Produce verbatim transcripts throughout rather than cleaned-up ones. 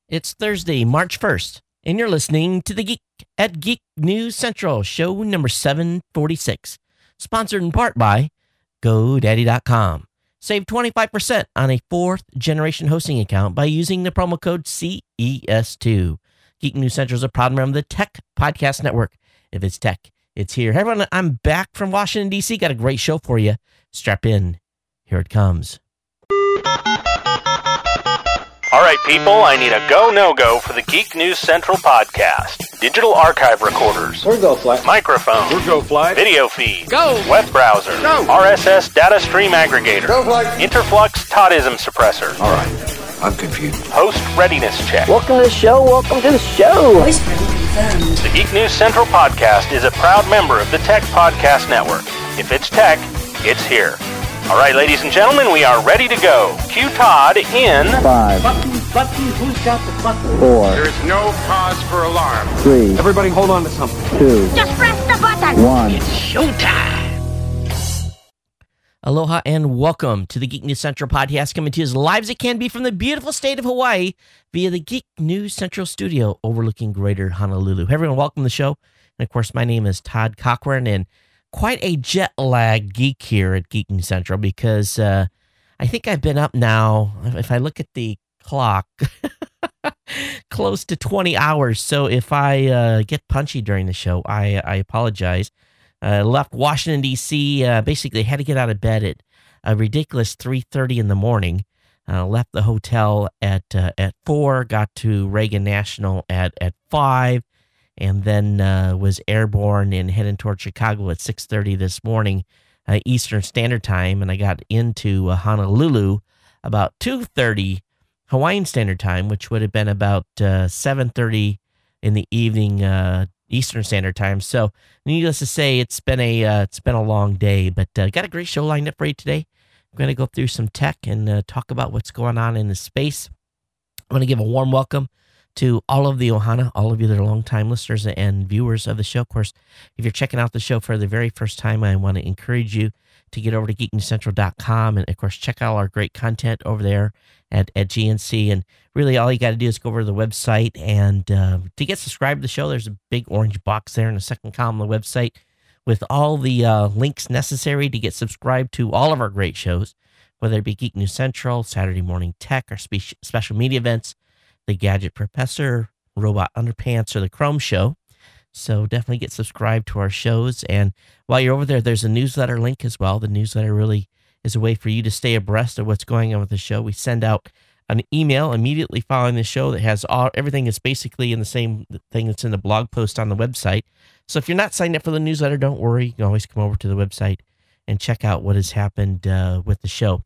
It's Thursday, March first, and you're listening to The Geek at Geek News Central, show number seven forty-six, sponsored in part by GoDaddy dot com. Save twenty-five percent on a fourth-generation hosting account by using the promo code C E S two. Geek News Central is a proud member of the Tech Podcast Network. If it's tech, it's here. Hey, everyone, I'm back from Washington, D C Got a great show for you. Strap in. Here it comes. All right, people, I need a go, no-go for the Geek News Central podcast. Digital archive recorders. We're go fly. Microphone. We're go fly. Video feed. Go. Web browser. Go. R S S data stream aggregator. Go fly. Interflux Toddism suppressor. All right, I'm confused. Host readiness check. Welcome to the show. Welcome to the show. Voice print confirmed. The Geek News Central podcast is a proud member of the Tech Podcast Network. If it's tech, it's here. All right, ladies and gentlemen, we are ready to go. Cue Todd in Five, Button, button, who's got the button? four, There is no cause for alarm. three, Everybody hold on to something. two, Just press the button. one. Aloha and welcome to the Geek News Central podcast, coming to you as live as it can be from the beautiful state of Hawaii via the Geek News Central studio overlooking Greater Honolulu. Hey everyone, welcome to the show. And of course, my name is Todd Cochran, and quite a jet-lagged geek here at Geek News Central because uh, I think I've been up now, if I look at the clock, close to twenty hours. So if I uh, get punchy during the show, I, I apologize. Uh, left Washington, D C, uh, basically had to get out of bed at a ridiculous three thirty in the morning. Uh, left the hotel at uh, at four, got to Reagan National at, at five, and then uh, was airborne and heading toward Chicago at six thirty this morning, uh, Eastern Standard Time, and I got into uh, Honolulu about two thirty Hawaiian Standard Time, which would have been about uh, seven thirty in the evening uh, Eastern Standard Time. So, needless to say, it's been a uh, it's been a long day, but uh, got a great show lined up for you today. I'm going to go through some tech and uh, talk about what's going on in the space. I want to give a warm welcome to all of the Ohana, all of you that are longtime listeners and viewers of the show. Of course, if you're checking out the show for the very first time, I want to encourage you to get over to geek news central dot com and, of course, check out our great content over there at, at G N C. And really, all you got to do is go over to the website. And uh, to get subscribed to the show, there's a big orange box there in the second column of the website with all the uh, links necessary to get subscribed to all of our great shows, whether it be Geek News Central, Saturday Morning Tech, our spe- special media events, the Gadget Professor, Robot Underpants, or the Chrome Show. So definitely get subscribed to our shows. And while you're over there, there's a newsletter link as well. The newsletter really is a way for you to stay abreast of what's going on with the show. We send out an email immediately following the show that has all everything is basically in the same thing that's in the blog post on the website. So if you're not signed up for the newsletter, don't worry. You can always come over to the website and check out what has happened uh, with the show.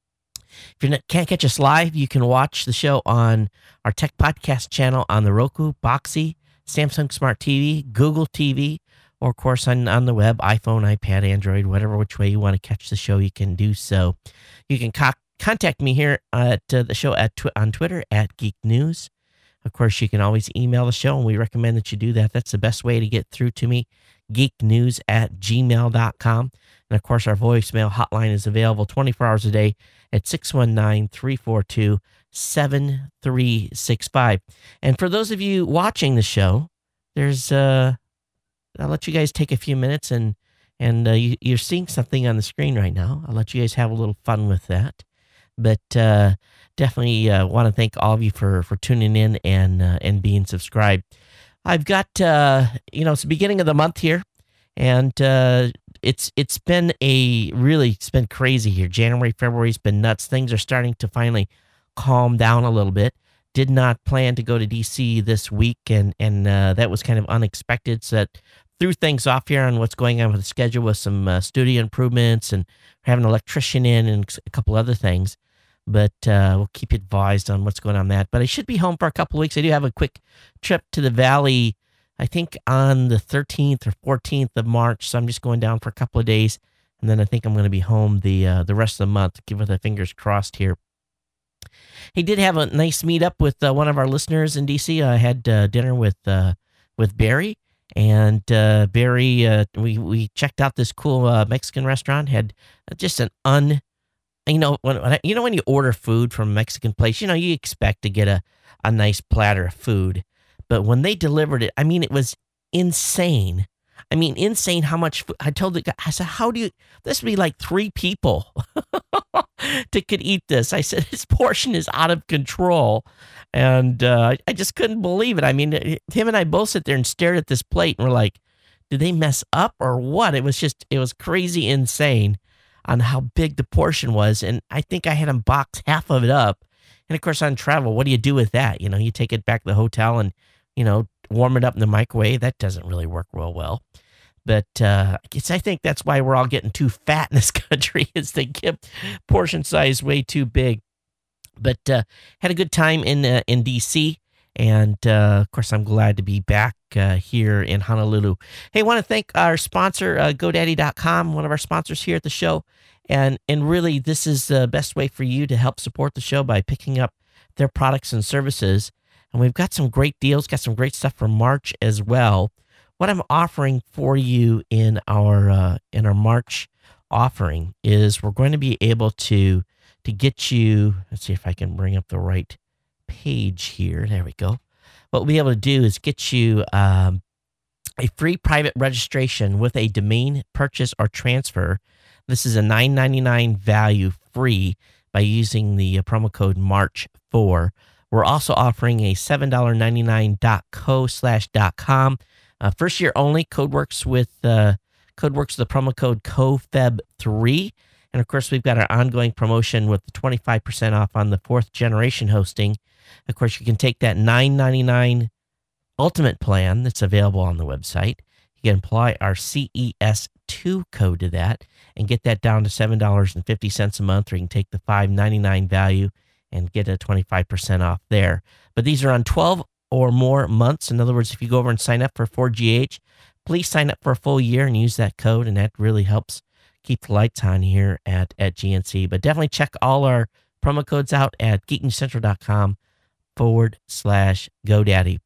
If you can't catch us live, you can watch the show on our Tech Podcast channel on the Roku, Boxee, Samsung Smart T V, Google T V, or of course on, on the web, iPhone, iPad, Android, whatever which way you want to catch the show, you can do so. You can co- contact me here at uh, the show at tw- on Twitter at Geek News. Of course, you can always email the show, and we recommend that you do that. That's the best way to get through to me, geeknews at gmail dot com. And of course, our voicemail hotline is available twenty-four hours a day at six one nine, three four two, seven three six five. And for those of you watching the show, there's uh, I'll let you guys take a few minutes, and and uh, you, you're seeing something on the screen right now. I'll let you guys have a little fun with that. But uh, definitely uh, want to thank all of you for for tuning in and uh, and being subscribed. I've got uh, you know it's the beginning of the month here, and uh, it's it's been a really it's been crazy here. January, February's been nuts. Things are starting to finally calm down a little bit. Did not plan to go to D C this week, and and uh, that was kind of unexpected. So that threw things off here on what's going on with the schedule, with some uh, studio improvements and having an electrician in and a couple other things. But uh, we'll keep you advised on what's going on that. But I should be home for a couple of weeks. I do have a quick trip to the Valley, I think on the thirteenth or fourteenth of March. So I'm just going down for a couple of days, and then I think I'm going to be home the uh, the rest of the month. Keep the fingers crossed here. He did have a nice meetup with uh, one of our listeners in D C. I had uh, dinner with uh, with Barry, and uh, Barry. Uh, we we checked out this cool uh, Mexican restaurant. Had just an you know, when, when I, you know, when you order food from a Mexican place, you know, you expect to get a, a nice platter of food. But when they delivered it, I mean, it was insane. I mean, insane how much food. I told the guy, I said, how do you, this would be like three people to could eat this. I said, this portion is out of control. And uh, I just couldn't believe it. I mean, him and I both sit there and stared at this plate and we're like, did they mess up or what? It was just, it was crazy insane on how big the portion was. And I think I had him box half of it up. And of course, on travel, what do you do with that? You know, you take it back to the hotel and, you know, warm it up in the microwave. That doesn't really work real well. But uh, it's, I think that's why we're all getting too fat in this country, is they give portion size way too big. But uh, had a good time in uh, in D C, and uh, of course, I'm glad to be back uh, here in Honolulu. Hey, I want to thank our sponsor, uh, GoDaddy dot com, one of our sponsors here at the show. And and really, this is the best way for you to help support the show by picking up their products and services. And we've got some great deals, got some great stuff for March as well. What I'm offering for you in our uh, in our March offering is we're going to be able to to get you. Let's see if I can bring up the right page here. There we go. What we'll be able to do is get you um, a free private registration with a domain purchase or transfer. This is a nine ninety-nine value free by using the uh, promo code March four. We're also offering a seven ninety-nine dot co slash dot com. Uh, first year only. Code works with uh, code works with the promo code C O F E B three. And of course, we've got our ongoing promotion with the twenty-five percent off on the fourth generation hosting. Of course, you can take that nine ninety-nine Ultimate plan that's available on the website. You can apply our C E S two code to that and get that down to seven dollars and fifty cents a month, or you can take the five ninety-nine value and get a twenty-five percent off there. But these are on twelve or more months. In other words, if you go over and sign up for four G H, please sign up for a full year and use that code, and that really helps keep the lights on here at, at G N C. But definitely check all our promo codes out at geeknewscentral.com forward slash GoDaddy.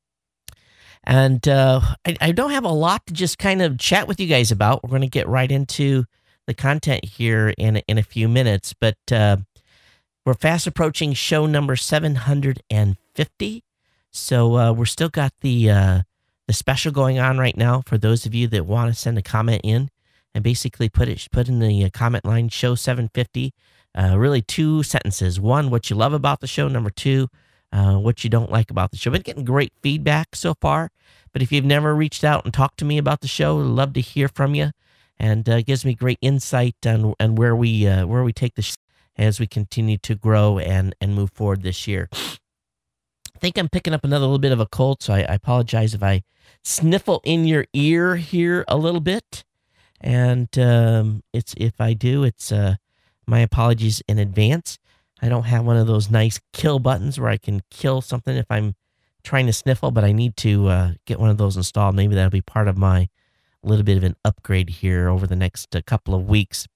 And uh, I, I don't have a lot to just kind of chat with you guys about. We're going to get right into the content here in, in a few minutes, but uh, we're fast approaching show number seven hundred fifty. So uh, we're still got the uh, the special going on right now for those of you that want to send a comment in and basically put it put in the comment line show seven fifty. Uh, really two sentences. One, what you love about the show. Number two, uh, what you don't like about the show. Been getting great feedback so far. But if you've never reached out and talked to me about the show, I'd love to hear from you. And uh, gives me great insight on, on where we uh, where we take the show as we continue to grow and, and move forward this year. I think I'm picking up another little bit of a cold, so I, I apologize if I sniffle in your ear here a little bit. And um, it's if I do, it's uh, my apologies in advance. I don't have one of those nice kill buttons where I can kill something if I'm trying to sniffle, but I need to uh, get one of those installed. Maybe that'll be part of my little bit of an upgrade here over the next uh, couple of weeks.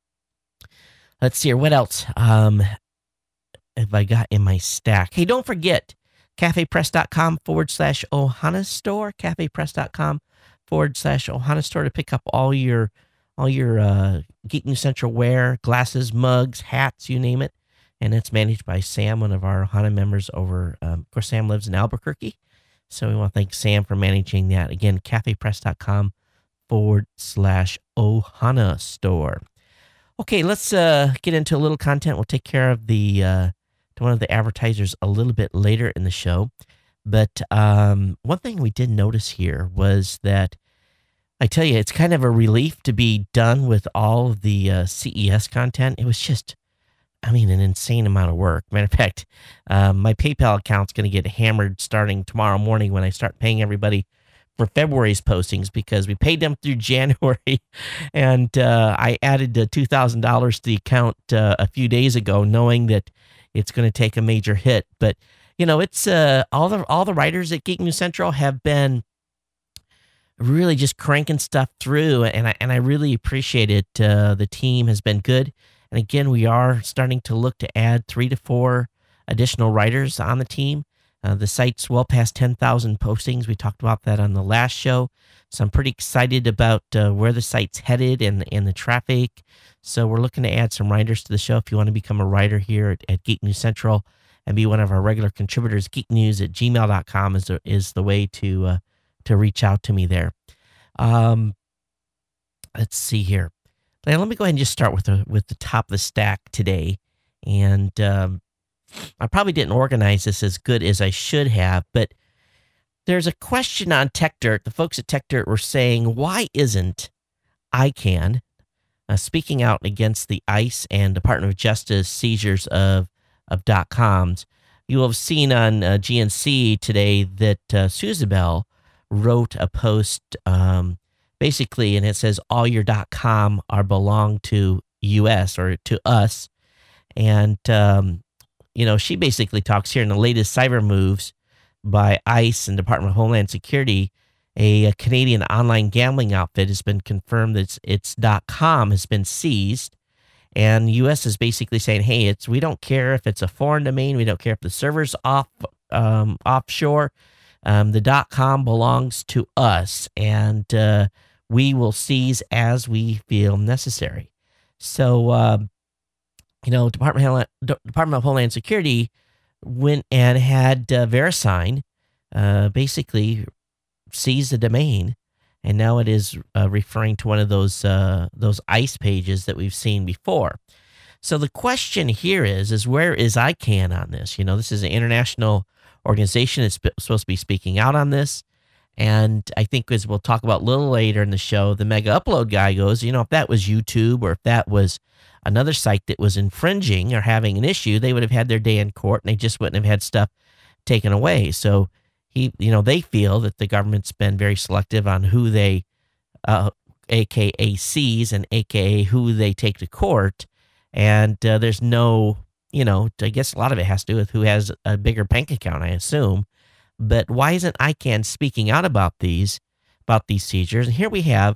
Let's see here. What else um, have I got in my stack? Hey, don't forget, cafepress.com forward slash Ohana store, cafepress.com forward slash Ohana store to pick up all your all your uh, Geek News Central wear, glasses, mugs, hats, you name it. And it's managed by Sam, one of our Ohana members over, um, of course, Sam lives in Albuquerque. So we want to thank Sam for managing that. Again, cafepress.com forward slash Ohana store. Okay, let's uh, get into a little content. We'll take care of the uh, one of the advertisers a little bit later in the show. But um, one thing we did notice here was that, I tell you, it's kind of a relief to be done with all of the uh, C E S content. It was just, I mean, an insane amount of work. Matter of fact, uh, my PayPal account's going to get hammered starting tomorrow morning when I start paying everybody for February's postings, because we paid them through January, and uh, I added uh, two thousand dollars to the account uh, a few days ago, knowing that it's going to take a major hit. But you know, it's uh, all the all the writers at Geek News Central have been really just cranking stuff through, and I and I really appreciate it. Uh, the team has been good, and again, we are starting to look to add three to four additional writers on the team. Uh, the site's well past ten thousand postings. We talked about that on the last show. So I'm pretty excited about uh, where the site's headed and, and the traffic. So we're looking to add some writers to the show. If you want to become a writer here at, at Geek News Central and be one of our regular contributors, geeknews at gmail dot com is, the- is the way to uh, to reach out to me there. Um, let's see here. Now, let me go ahead and just start with the, with the top of the stack today. And um, I probably didn't organize this as good as I should have, but there's a question on TechDirt. The folks at TechDirt were saying, why isn't ICANN uh, speaking out against the ICE and Department of Justice seizures of, of .coms? You will have seen on uh, G N C today that uh, Suzabel wrote a post um, basically, and it says all your .com are belong to U S or to us. And, um, you know, she basically talks here in the latest cyber moves by ICE and Department of Homeland Security. A, a Canadian online gambling outfit has been confirmed that its, its .com has been seized. And U S is basically saying, hey, it's we don't care if it's a foreign domain. We don't care if the server's off um, offshore. Um, the .com belongs to us, and uh, we will seize as we feel necessary. So, uh, you know, Department of, Homeland, Department of Homeland Security went and had uh, VeriSign uh, basically seize the domain, and now it is uh, referring to one of those uh, those ICE pages that we've seen before. So the question here is, is where is ICANN on this? You know, this is an international organization that's supposed to be speaking out on this. And I think, as we'll talk about a little later in the show, the Mega Upload guy goes, you know, if that was YouTube or if that was another site that was infringing or having an issue, they would have had their day in court and they just wouldn't have had stuff taken away. So he, you know, they feel that the government's been very selective on who they, uh, A K A seize and A K A who they take to court. And uh, there's no, you know, I guess a lot of it has to do with who has a bigger bank account, I assume. But why isn't ICANN speaking out about these, about these seizures? And here we have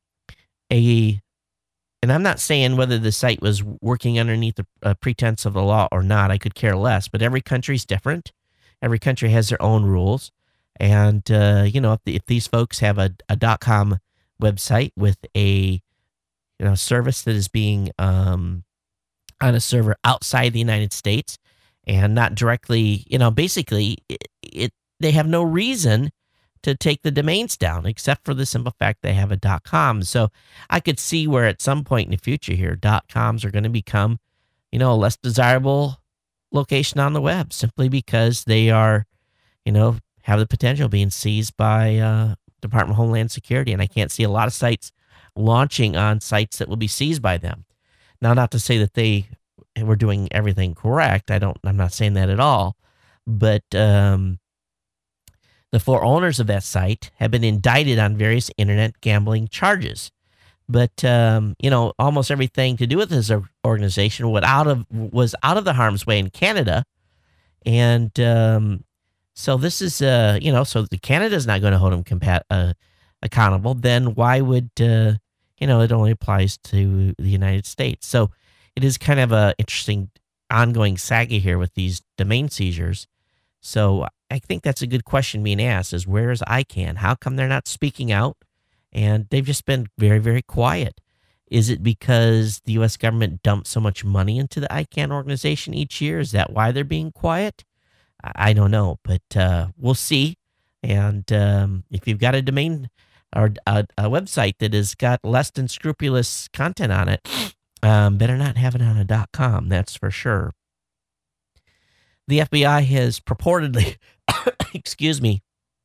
a, and I'm not saying whether the site was working underneath the uh, pretense of the law or not. I could care less. But every country's different. Every country has their own rules. And, uh, you know, if, the, if these folks have a, a .com website with a, you know, service that is being um, on a server outside the United States and not directly, you know, basically it, it they have no reason to take the domains down except for the simple fact they have a .com. So I could see where at some point in the future here, .coms are going to become, you know, a less desirable location on the web simply because they are, you know, have the potential of being seized by uh, Department of Homeland Security. And I can't see a lot of sites launching on sites that will be seized by them. Now, not to say that they were doing everything correct. I don't, I'm not saying that at all. But um, the four owners of that site have been indicted on various internet gambling charges. But, um, you know, almost everything to do with this organization was out of, was out of the harm's way in Canada. And um, so this is, uh, you know, so the Canada's not going to hold them compa- uh, accountable. Then why would, uh, you know, it only applies to the United States. So it is kind of a interesting ongoing saga here with these domain seizures. So I think that's a good question being asked is where is ICANN? How come they're not speaking out? And they've just been very, very quiet. Is it because the U S government dumped so much money into the ICANN organization each year? Is that why they're being quiet? I don't know, but uh, we'll see. And um, if you've got a domain or a, a website that has got less than scrupulous content on it, um, better not have it on a .com, that's for sure. The F B I has purportedly, excuse me,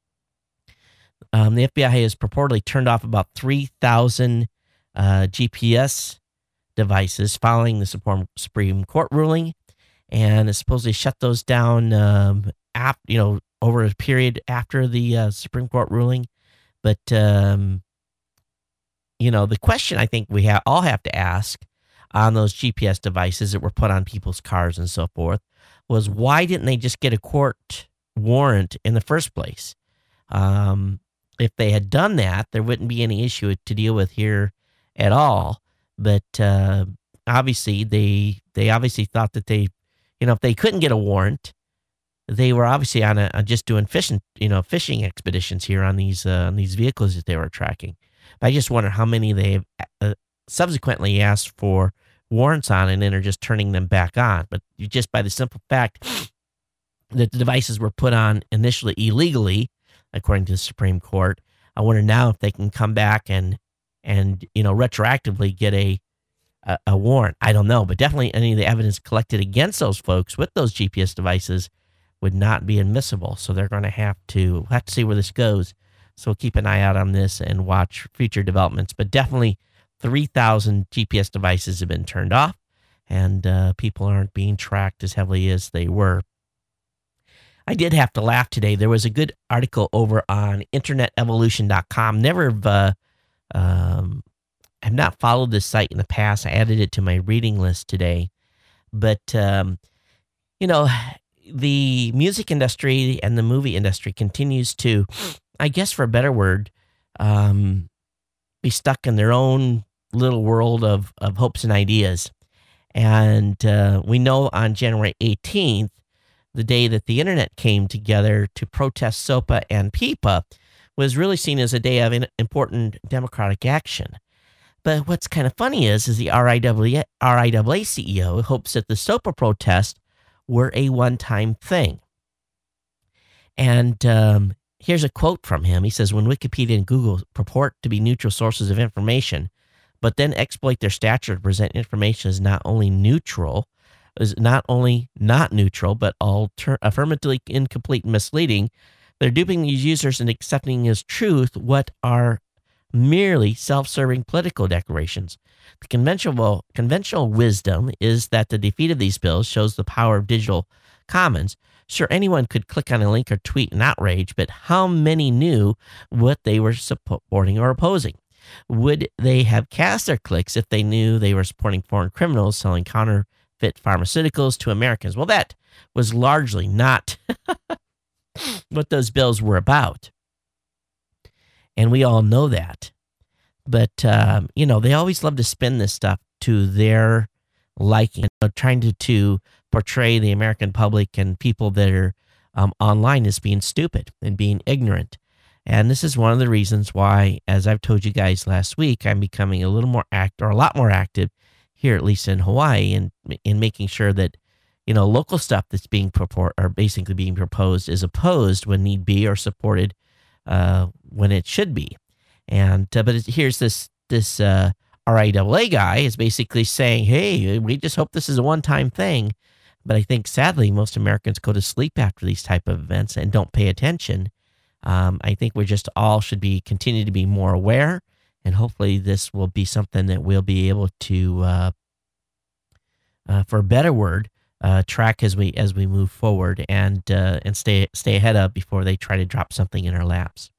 um, the F B I has purportedly turned off about three thousand uh, G P S devices following the Supreme Court ruling, and has supposedly shut those down, um, ap- you know, over a period after the uh, Supreme Court ruling. But, um, you know, the question I think we ha- all have to ask on those G P S devices that were put on people's cars and so forth was why didn't they just get a court warrant in the first place? Um, if they had done that, there wouldn't be any issue to deal with here at all. But uh, obviously, they they obviously thought that they, you know, if they couldn't get a warrant, they were obviously on a just doing fishing, you know, fishing expeditions here on these uh, on these vehicles that they were tracking. But I just wonder how many they have uh, subsequently asked for warrants on and then are just turning them back on. But just by the simple fact that the devices were put on initially illegally, according to the Supreme Court, I wonder now if they can come back and and you know retroactively get a a, a warrant. I don't know, but definitely any of the evidence collected against those folks with those G P S devices would not be admissible. So they're going to have to we'll have to see where this goes. So we'll keep an eye out on this and watch future developments. But definitely three thousand G P S devices have been turned off, and uh, people aren't being tracked as heavily as they were. I did have to laugh today. There was a good article over on internet evolution dot com. Never have, uh, um, have not followed this site in the past. I added it to my reading list today. But, um, you know, the music industry and the movie industry continues to, I guess for a better word, um, be stuck in their own little world of, of hopes and ideas. And uh, we know on January eighteenth, the day that the internet came together to protest SOPA and PIPA, was really seen as a day of important democratic action. But what's kind of funny is, is the R I A A C E O hopes that the SOPA protests were a one-time thing. And um, here's a quote from him. He says, when Wikipedia and Google purport to be neutral sources of information, but then exploit their stature to present information as not only neutral, is not only not neutral, but alter- affirmatively incomplete and misleading, they're duping these users and accepting as truth what are merely self-serving political declarations. The conventional conventional wisdom is that the defeat of these bills shows the power of digital commons. Sure, anyone could click on a link or tweet an outrage, but how many knew what they were supporting or opposing? Would they have cast their clicks if they knew they were supporting foreign criminals selling counterfeit pharmaceuticals to Americans? Well, that was largely not what those bills were about. And we all know that. But, um, you know, they always love to spin this stuff to their liking, you know, trying to, to portray the American public and people that are um, online as being stupid and being ignorant. And this is one of the reasons why, as I've told you guys last week, I'm becoming a little more active, or a lot more active here, at least in Hawaii, and in making sure that, you know, local stuff that's being purport or basically being proposed is opposed when need be or supported uh, when it should be. And uh, but it, here's this this uh, R I A A guy is basically saying, hey, we just hope this is a one-time thing. But I think sadly most Americans go to sleep after these type of events and don't pay attention. Um, I think we just all should be continue to be more aware, and hopefully this will be something that we'll be able to, uh, uh, for a better word, uh, track as we as we move forward and uh, and stay stay ahead of before they try to drop something in our laps.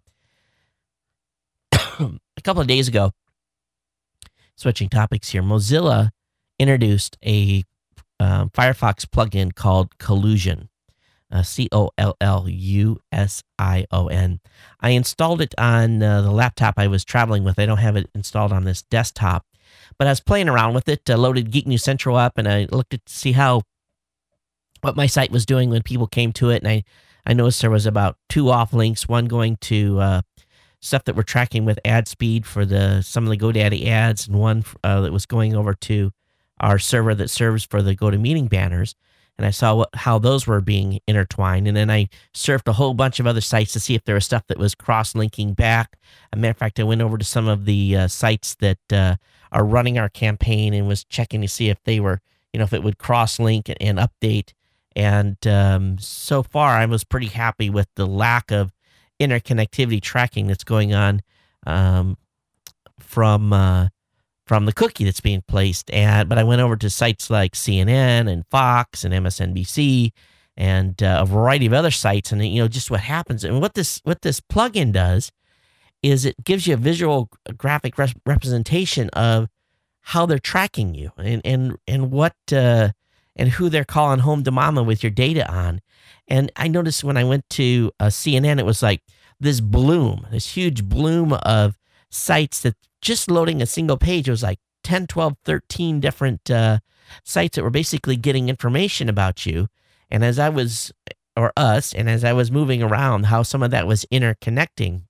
A couple of days ago, switching topics here, Mozilla introduced a um, Firefox plugin called Collusion. Uh, C O L L U S I O N. I installed it on uh, the laptop I was traveling with. I don't have it installed on this desktop, but I was playing around with it. I loaded Geek News Central up, and I looked at to see how what my site was doing when people came to it, and I, I noticed there was about two off links, one going to uh, stuff that we're tracking with ad speed for the some of the GoDaddy ads, and one uh, that was going over to our server that serves for the GoToMeeting banners. And I saw what, how those were being intertwined. And then I surfed a whole bunch of other sites to see if there was stuff that was cross-linking back. As a matter of fact, I went over to some of the uh, sites that uh, are running our campaign and was checking to see if they were, you know, if it would cross-link and, and update. And um, so far, I was pretty happy with the lack of interconnectivity tracking that's going on um, from... Uh, from the cookie that's being placed. And but I went over to sites like C N N and Fox and M S N B C and uh, a variety of other sites, and you know just what happens. And what this what this plugin does is it gives you a visual graphic res- representation of how they're tracking you and and and what uh, and who they're calling home to mama with your data on. And I noticed when I went to uh, C N N, it was like this bloom, this huge bloom of sites that just loading a single page, it was like ten, twelve, thirteen different uh, sites that were basically getting information about you. And as I was or us, and as I was moving around, how some of that was interconnecting.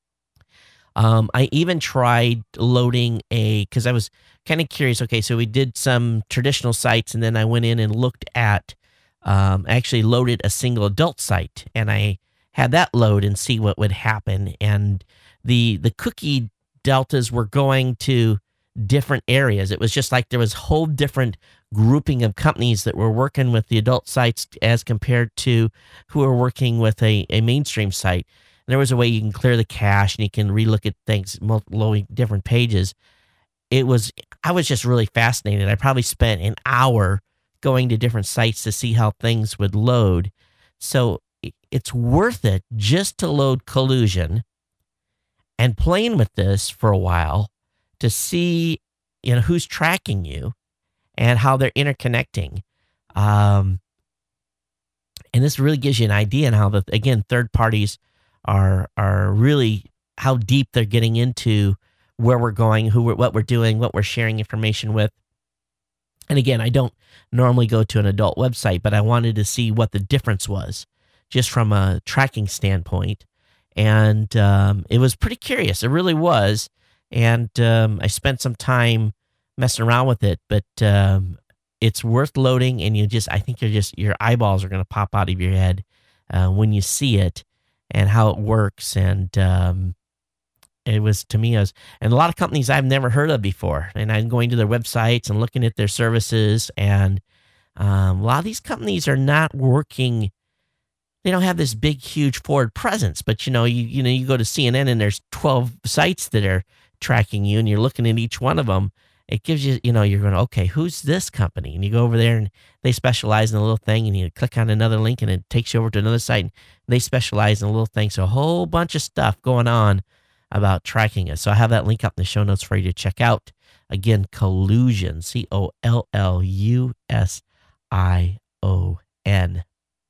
Um, I even tried loading a, because I was kind of curious. Okay, so we did some traditional sites, and then I went in and looked at, um, actually loaded a single adult site, and I had that load and see what would happen. And the the cookie deltas were going to different areas. It was just like there was whole different grouping of companies that were working with the adult sites as compared to who were working with a, a mainstream site. And there was a way you can clear the cache and you can relook at things, loading different pages. It was, I was just really fascinated. I probably spent an hour going to different sites to see how things would load. So it's worth it just to load Collusion and playing with this for a while to see, you know, who's tracking you and how they're interconnecting. Um, and this really gives you an idea on how, the again, third parties are are really, how deep they're getting into where we're going, who we're, what we're doing, what we're sharing information with. And again, I don't normally go to an adult website, but I wanted to see what the difference was just from a tracking standpoint. And um, it was pretty curious. It really was. And um, I spent some time messing around with it, but um, it's worth loading. And you just, I think you're just, your eyeballs are going to pop out of your head uh, when you see it and how it works. And um, it was, to me, I was, and a lot of companies I've never heard of before. And I'm going to their websites and looking at their services. And um, a lot of these companies are not working. They don't have this big, huge forward presence. But, you know, you, you know, you go to C N N and there's twelve sites that are tracking you and you're looking at each one of them. It gives you, you know, you're going, okay, who's this company? And you go over there and they specialize in a little thing and you click on another link and it takes you over to another site and they specialize in a little thing. So a whole bunch of stuff going on about tracking us. So I have that link up in the show notes for you to check out. Again, Collusion, C O L L U S I O N.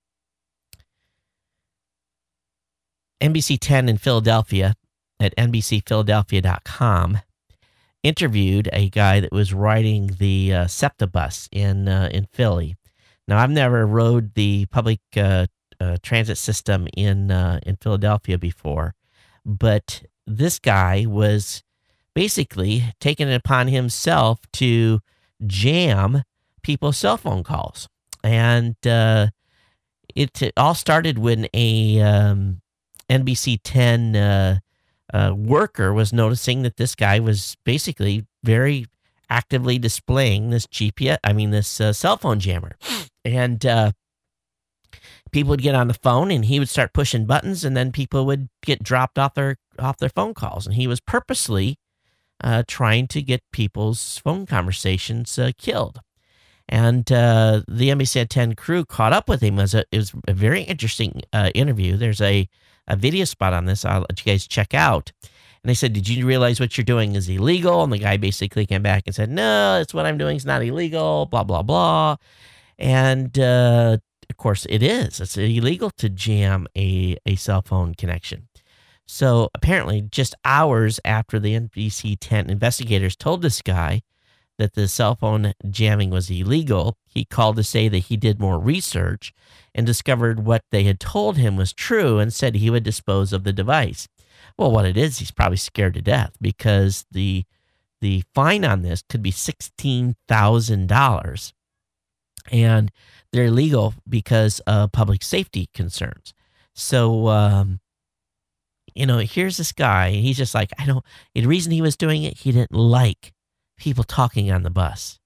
N B C ten in Philadelphia at N B C Philadelphia dot com interviewed a guy that was riding the uh, SEPTA bus in uh, in Philly. Now, I've never rode the public uh, uh, transit system in uh, in Philadelphia before, but this guy was basically taking it upon himself to jam people's cell phone calls, and uh, it, it all started when a um, N B C ten uh, uh, worker was noticing that this guy was basically very actively displaying this G P S, I mean, this uh, cell phone jammer. And uh, people would get on the phone and he would start pushing buttons and then people would get dropped off their, off their phone calls. And he was purposely uh, trying to get people's phone conversations uh, killed. And uh, the N B C ten crew caught up with him. It was a, it was a very interesting uh, interview. There's a, a video spot on this I'll let you guys check out. And they said, did you realize what you're doing is illegal? And the guy basically came back and said, no, it's what I'm doing is not illegal, blah, blah, blah. And uh, of course it is. It's illegal to jam a, a cell phone connection. So apparently just hours after the N B C ten investigators told this guy that the cell phone jamming was illegal, he called to say that he did more research and discovered what they had told him was true and said he would dispose of the device. Well, what it is, he's probably scared to death because the the fine on this could be sixteen thousand dollars. And they're illegal because of public safety concerns. So, um, you know, here's this guy, and he's just like, I don't, the reason he was doing it, he didn't like people talking on the bus.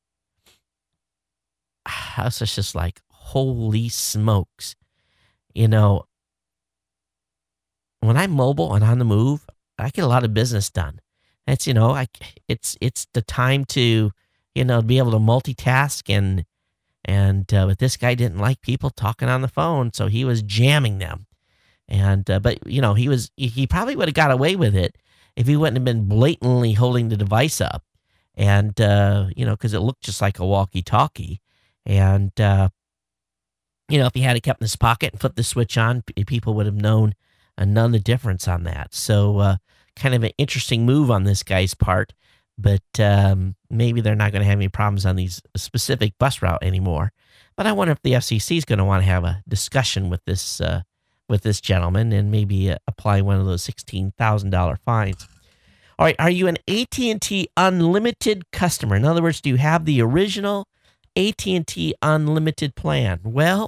I was just like, holy smokes. You know, when I'm mobile and on the move, I get a lot of business done. It's, you know, I, it's, it's the time to, you know, be able to multitask and, and, uh, but this guy didn't like people talking on the phone. So he was jamming them. And, uh, but you know, he was, he probably would have got away with it if he wouldn't have been blatantly holding the device up. And, uh, you know, cause it looked just like a walkie talkie. And, uh, you know, if he had it kept in his pocket and flipped the switch on, people would have known uh, none of the difference on that. So, uh, kind of an interesting move on this guy's part, but um, maybe they're not going to have any problems on these specific bus route anymore. But I wonder if the F C C is going to want to have a discussion with this uh, with this gentleman and maybe uh, apply one of those sixteen thousand dollars fines. All right, are you an A T and T Unlimited customer? In other words, do you have the original A T and T Unlimited plan? Well,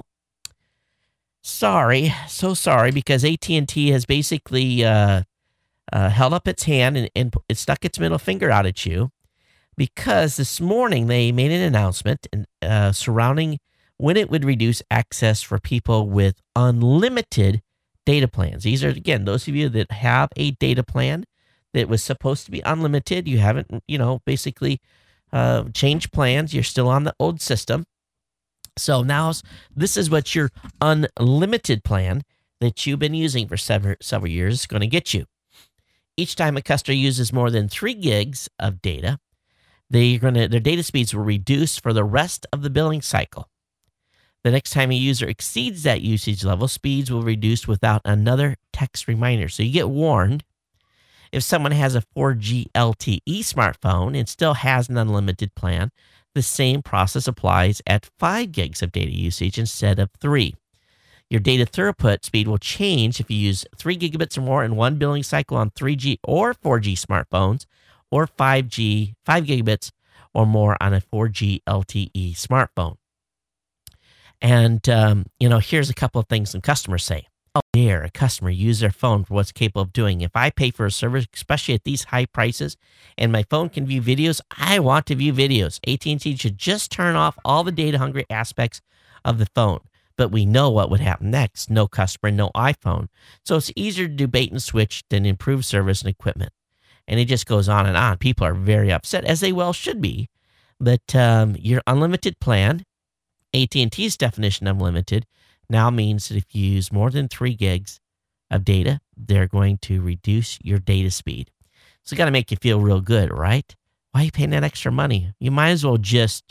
sorry, so sorry, because A T and T has basically uh, uh, held up its hand and, and it stuck its middle finger out at you, because this morning they made an announcement uh, surrounding when it would reduce access for people with unlimited data plans. These are, again, those of you that have a data plan that was supposed to be unlimited. You haven't, you know, basically uh, changed plans. You're still on the old system. So now this is what your unlimited plan that you've been using for several, several years is going to get you. Each time a customer uses more than three gigs of data, they're gonna, their data speeds will reduce for the rest of the billing cycle. The next time a user exceeds that usage level, speeds will reduce without another text reminder. So you get warned. If someone has a four G L T E smartphone and still has an unlimited plan, the same process applies at five gigs of data usage instead of three. Your data throughput speed will change if you use three gigabits or more in one billing cycle on three G or four G smartphones, or five G, five gigabits or more on a four G L T E smartphone. And, um, you know, here's a couple of things some customers say. Oh, dare a customer use their phone for what's capable of doing. If I pay for a service, especially at these high prices, and my phone can view videos, I want to view videos. A T and T should just turn off all the data-hungry aspects of the phone. But we know what would happen next. No customer, no iPhone. So it's easier to do bait and switch than improve service and equipment. And it just goes on and on. People are very upset, as they well should be. But um, your unlimited plan, A T and T's definition of unlimited, now means that if you use more than three gigs of data, they're going to reduce your data speed. So it's got to make you feel real good, right? Why are you paying that extra money? You might as well just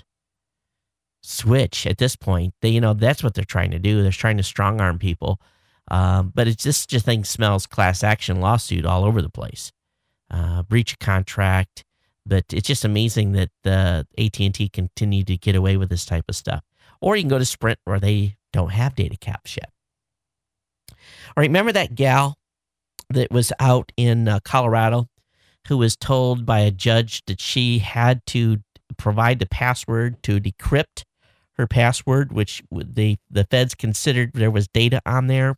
switch at this point. They, you know, that's what they're trying to do. They're trying to strong arm people. Um, but it's just, just thing smells class action lawsuit all over the place. Uh, breach of contract. But it's just amazing that the A T and T continue to get away with this type of stuff. Or you can go to Sprint where they don't have data caps yet. All right, remember that gal that was out in uh, Colorado who was told by a judge that she had to provide the password to decrypt her password, which the, the feds considered there was data on there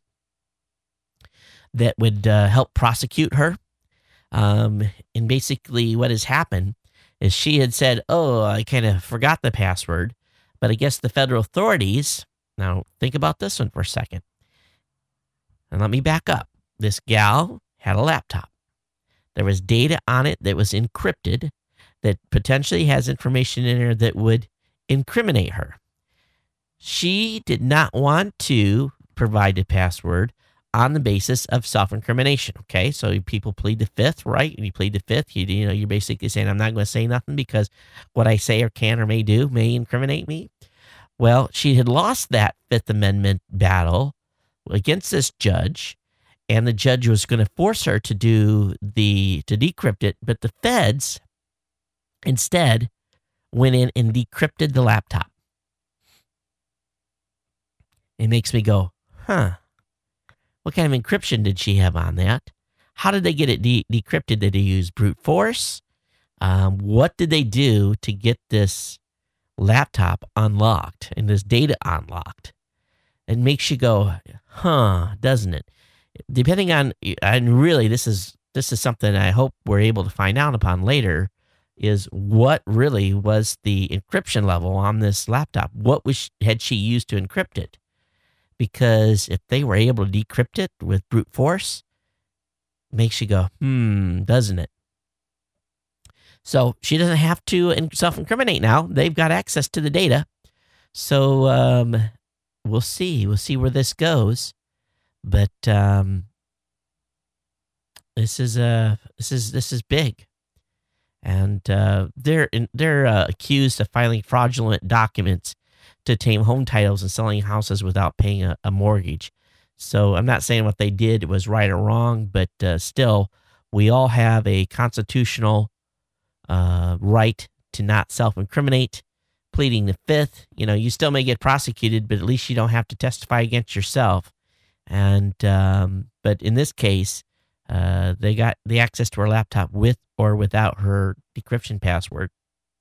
that would uh, help prosecute her. Um, and basically what has happened is she had said, oh, I kind of forgot the password. But I guess the federal authorities, now think about this one for a second. And let me back up. This gal had a laptop. There was data on it that was encrypted that potentially has information in there that would incriminate her. She did not want to provide the password on the basis of self-incrimination. Okay, so people plead the fifth, right? And you plead the fifth, you, you know, you're basically saying, I'm not going to say nothing because what I say or can or may do may incriminate me. Well, she had lost that Fifth Amendment battle against this judge, and the judge was going to force her to do the, to decrypt it, but the feds instead went in and decrypted the laptop. It makes me go, huh. What kind of encryption did she have on that? How did they get it de- decrypted? Did they use brute force? Um, what did they do to get this laptop unlocked and this data unlocked? It makes you go, huh, doesn't it? Depending on, and really this is this is something I hope we're able to find out upon later, is what really was the encryption level on this laptop? What was had she used to encrypt it? Because if they were able to decrypt it with brute force, it makes you go, hmm, doesn't it? So she doesn't have to self-incriminate now. They've got access to the data. So um, we'll see. We'll see where this goes. But um, this is uh, this is this is big, and uh, they're they're uh, accused of filing fraudulent documents to obtain home titles and selling houses without paying a, a mortgage. So I'm not saying what they did was right or wrong, but uh, still, we all have a constitutional uh, right to not self-incriminate. pleading the fifth. You know, you still may get prosecuted, but at least you don't have to testify against yourself. And um, but in this case, uh, they got the access to her laptop with or without her decryption password.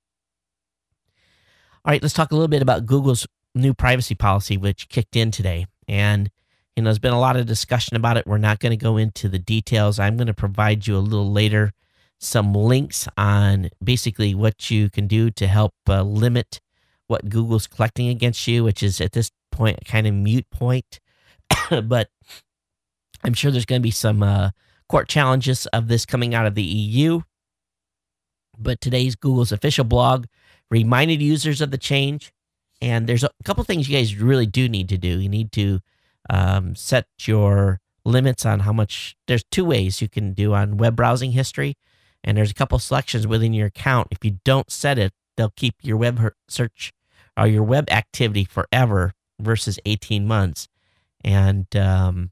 All right, let's talk a little bit about Google's new privacy policy, which kicked in today. And, you know, there's been a lot of discussion about it. We're not going to go into the details. I'm going to provide you a little later some links on basically what you can do to help uh, limit what Google's collecting against you, which is at this point a kind of mute point. But I'm sure there's going to be some uh, court challenges of this coming out of the E U. But today's Google's official blog reminded users of the change. And there's a couple things you guys really do need to do. You need to um, set your limits on how much. There's two ways you can do on web browsing history. And there's a couple selections within your account. If you don't set it, they'll keep your web search or your web activity forever versus eighteen months. And um,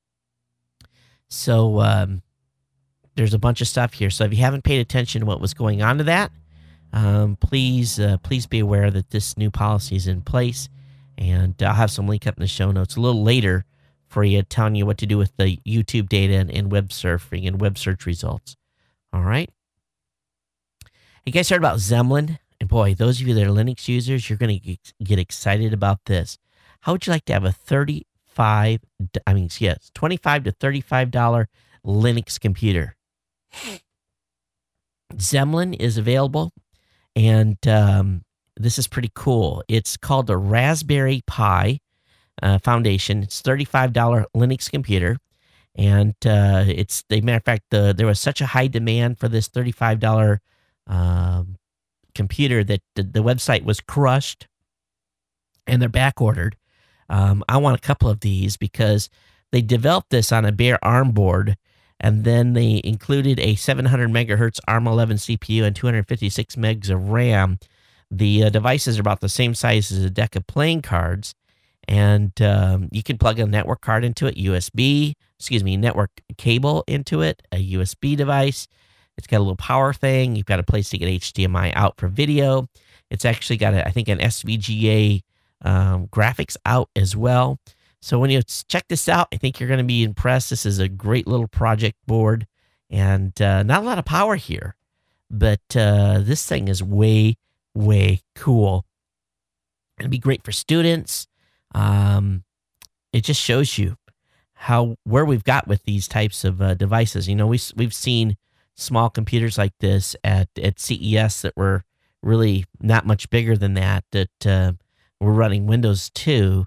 so um, there's a bunch of stuff here. So if you haven't paid attention to what was going on to that, um, please uh, please be aware that this new policy is in place. And I'll have some link up in the show notes a little later for you, telling you what to do with the YouTube data and, and web surfing and web search results. All right. You guys heard about Zemlin? And boy, those of you that are Linux users, you're going to get excited about this. How would you like to have a thirty-five, I mean, yes, twenty-five to thirty-five dollars Linux computer? Zemlin is available, and um, this is pretty cool. It's called the Raspberry Pi uh, Foundation. It's thirty-five dollars Linux computer. And uh, it's, a matter of fact, the, there was such a high demand for this thirty-five dollars um, computer that the, the website was crushed and they're back ordered. Um, I want a couple of these because they developed this on a bare ARM board, and then they included a seven hundred megahertz ARM eleven C P U and two hundred fifty-six megs of RAM. The uh, devices are about the same size as a deck of playing cards. And um, you can plug a network card into it, U S B, excuse me, network cable into it, a U S B device. It's got a little power thing. You've got a place to get H D M I out for video. It's actually got, a, I think, an S V G A um, graphics out as well. So when you check this out, I think you're going to be impressed. This is a great little project board, and uh, not a lot of power here, but uh, this thing is way, way cool. It'd be great for students. Um, it just shows you how, where we've got with these types of uh, devices. You know, we, we've seen small computers like this at, at C E S that were really not much bigger than that, that uh, were running Windows two.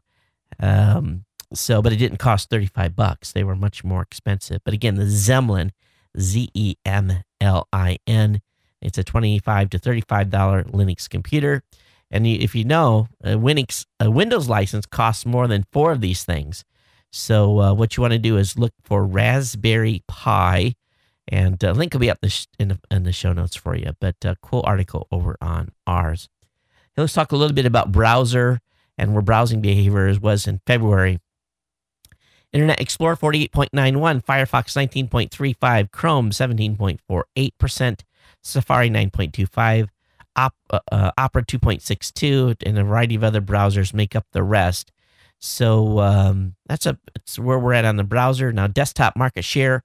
Um, so, but it didn't cost thirty-five bucks. They were much more expensive. But again, the Zemlin, Z E M L I N, it's a twenty-five to thirty-five dollars Linux computer. And if you know, a Windows, a Windows license costs more than four of these things. So uh, what you want to do is look for Raspberry Pi, and a uh, link will be up the sh- in, the, in the show notes for you. But uh, cool article over on ours. Now let's talk a little bit about browser and where browsing behavior was in February. Internet Explorer forty-eight point nine one, Firefox nineteen point three five, Chrome seventeen point four eight percent, Safari nine point two five. Op, uh, Opera two point six two, and a variety of other browsers make up the rest. So um, that's, a, that's where we're at on the browser. Now, desktop market share,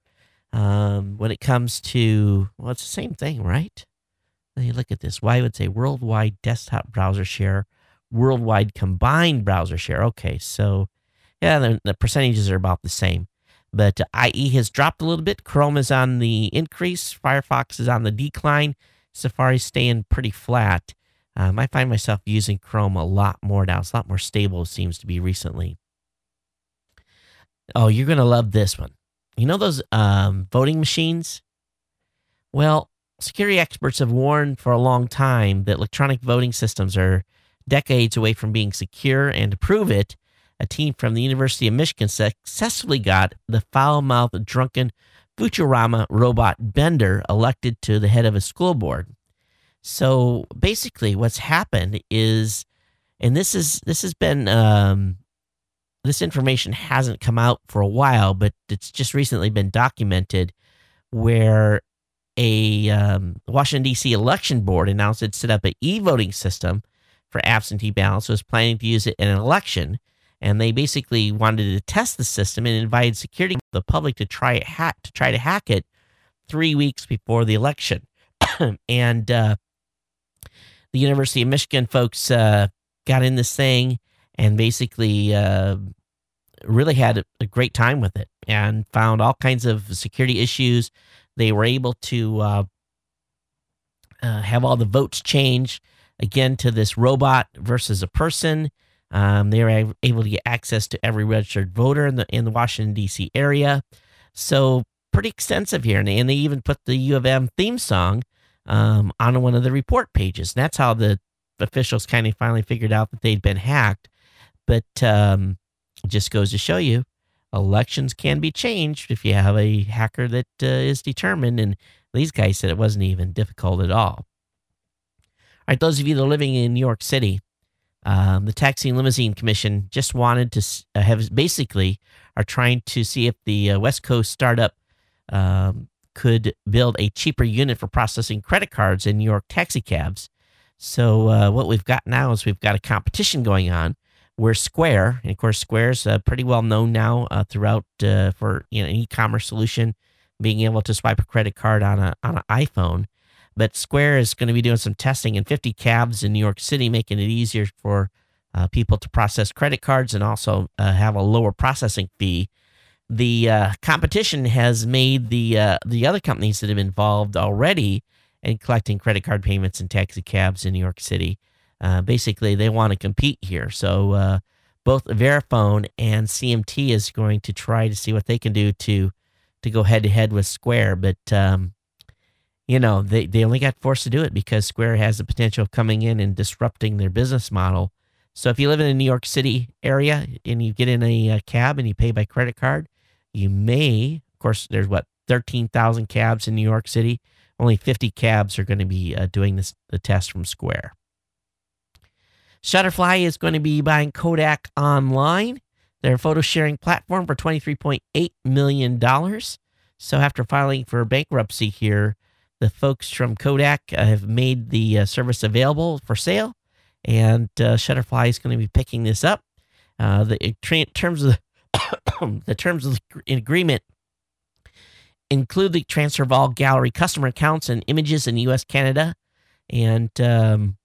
um, when it comes to, well, it's the same thing, right? Let me look at this. Why would say worldwide desktop browser share, worldwide combined browser share. Okay, so yeah, the, the percentages are about the same. But uh, I E has dropped a little bit. Chrome is on the increase. Firefox is on the decline. Safari's staying pretty flat. Um, I find myself using Chrome a lot more now. It's a lot more stable, it seems to be recently. Oh, you're going to love this one. You know those um, voting machines? Well, security experts have warned for a long time that electronic voting systems are decades away from being secure, and to prove it, a team from the University of Michigan successfully got the foul-mouthed, drunken Futurama robot Bender elected to the head of a school board. So basically what's happened is, and this is this has been um, this information hasn't come out for a while, but it's just recently been documented, where a um, Washington, D C election board announced it set up an e-voting system for absentee ballots, was planning to use it in an election. And they basically wanted to test the system and invited security the public to try it hack to try to hack it three weeks before the election. and uh, the University of Michigan folks uh, got in this thing and basically uh, really had a great time with it and found all kinds of security issues. They were able to uh, uh, have all the votes change again to this robot versus a person. Um, they were able to get access to every registered voter in the in the Washington, D C area. So pretty extensive here. And they, and they even put the U of M theme song um, on one of the report pages. And that's how the officials kind of finally figured out that they'd been hacked. But um, it just goes to show you, elections can be changed if you have a hacker that uh, is determined. And these guys said it wasn't even difficult at all. All right, those of you that are living in New York City, Um, the Taxi and Limousine Commission just wanted to uh, have basically are trying to see if the uh, West Coast startup um, could build a cheaper unit for processing credit cards in New York taxi cabs. So uh, what we've got now is we've got a competition going on where Square, and of course Square's uh, pretty well known now uh, throughout uh, for you know an e-commerce solution, being able to swipe a credit card on a on an iPhone. But Square is going to be doing some testing in fifty cabs in New York City, making it easier for uh, people to process credit cards and also uh, have a lower processing fee. The uh, competition has made the uh, the other companies that have been involved already in collecting credit card payments in taxi cabs in New York City. Uh, basically, they want to compete here. So uh, both Verifone and C M T is going to try to see what they can do to to go head to head with Square, but. Um, You know, they, they only got forced to do it because Square has the potential of coming in and disrupting their business model. So if you live in the New York City area and you get in a, a cab and you pay by credit card, you may, of course, there's what, thirteen thousand cabs in New York City. Only fifty cabs are going to be uh, doing this the test from Square. Shutterfly is going to be buying Kodak Online, their photo sharing platform, for twenty-three point eight million dollars. So after filing for bankruptcy here, the folks from Kodak uh, have made the uh, service available for sale, and uh, Shutterfly is going to be picking this up. Uh, the in terms of the, the terms of the agreement include the transfer of all gallery customer accounts and images in U S, Canada, and um,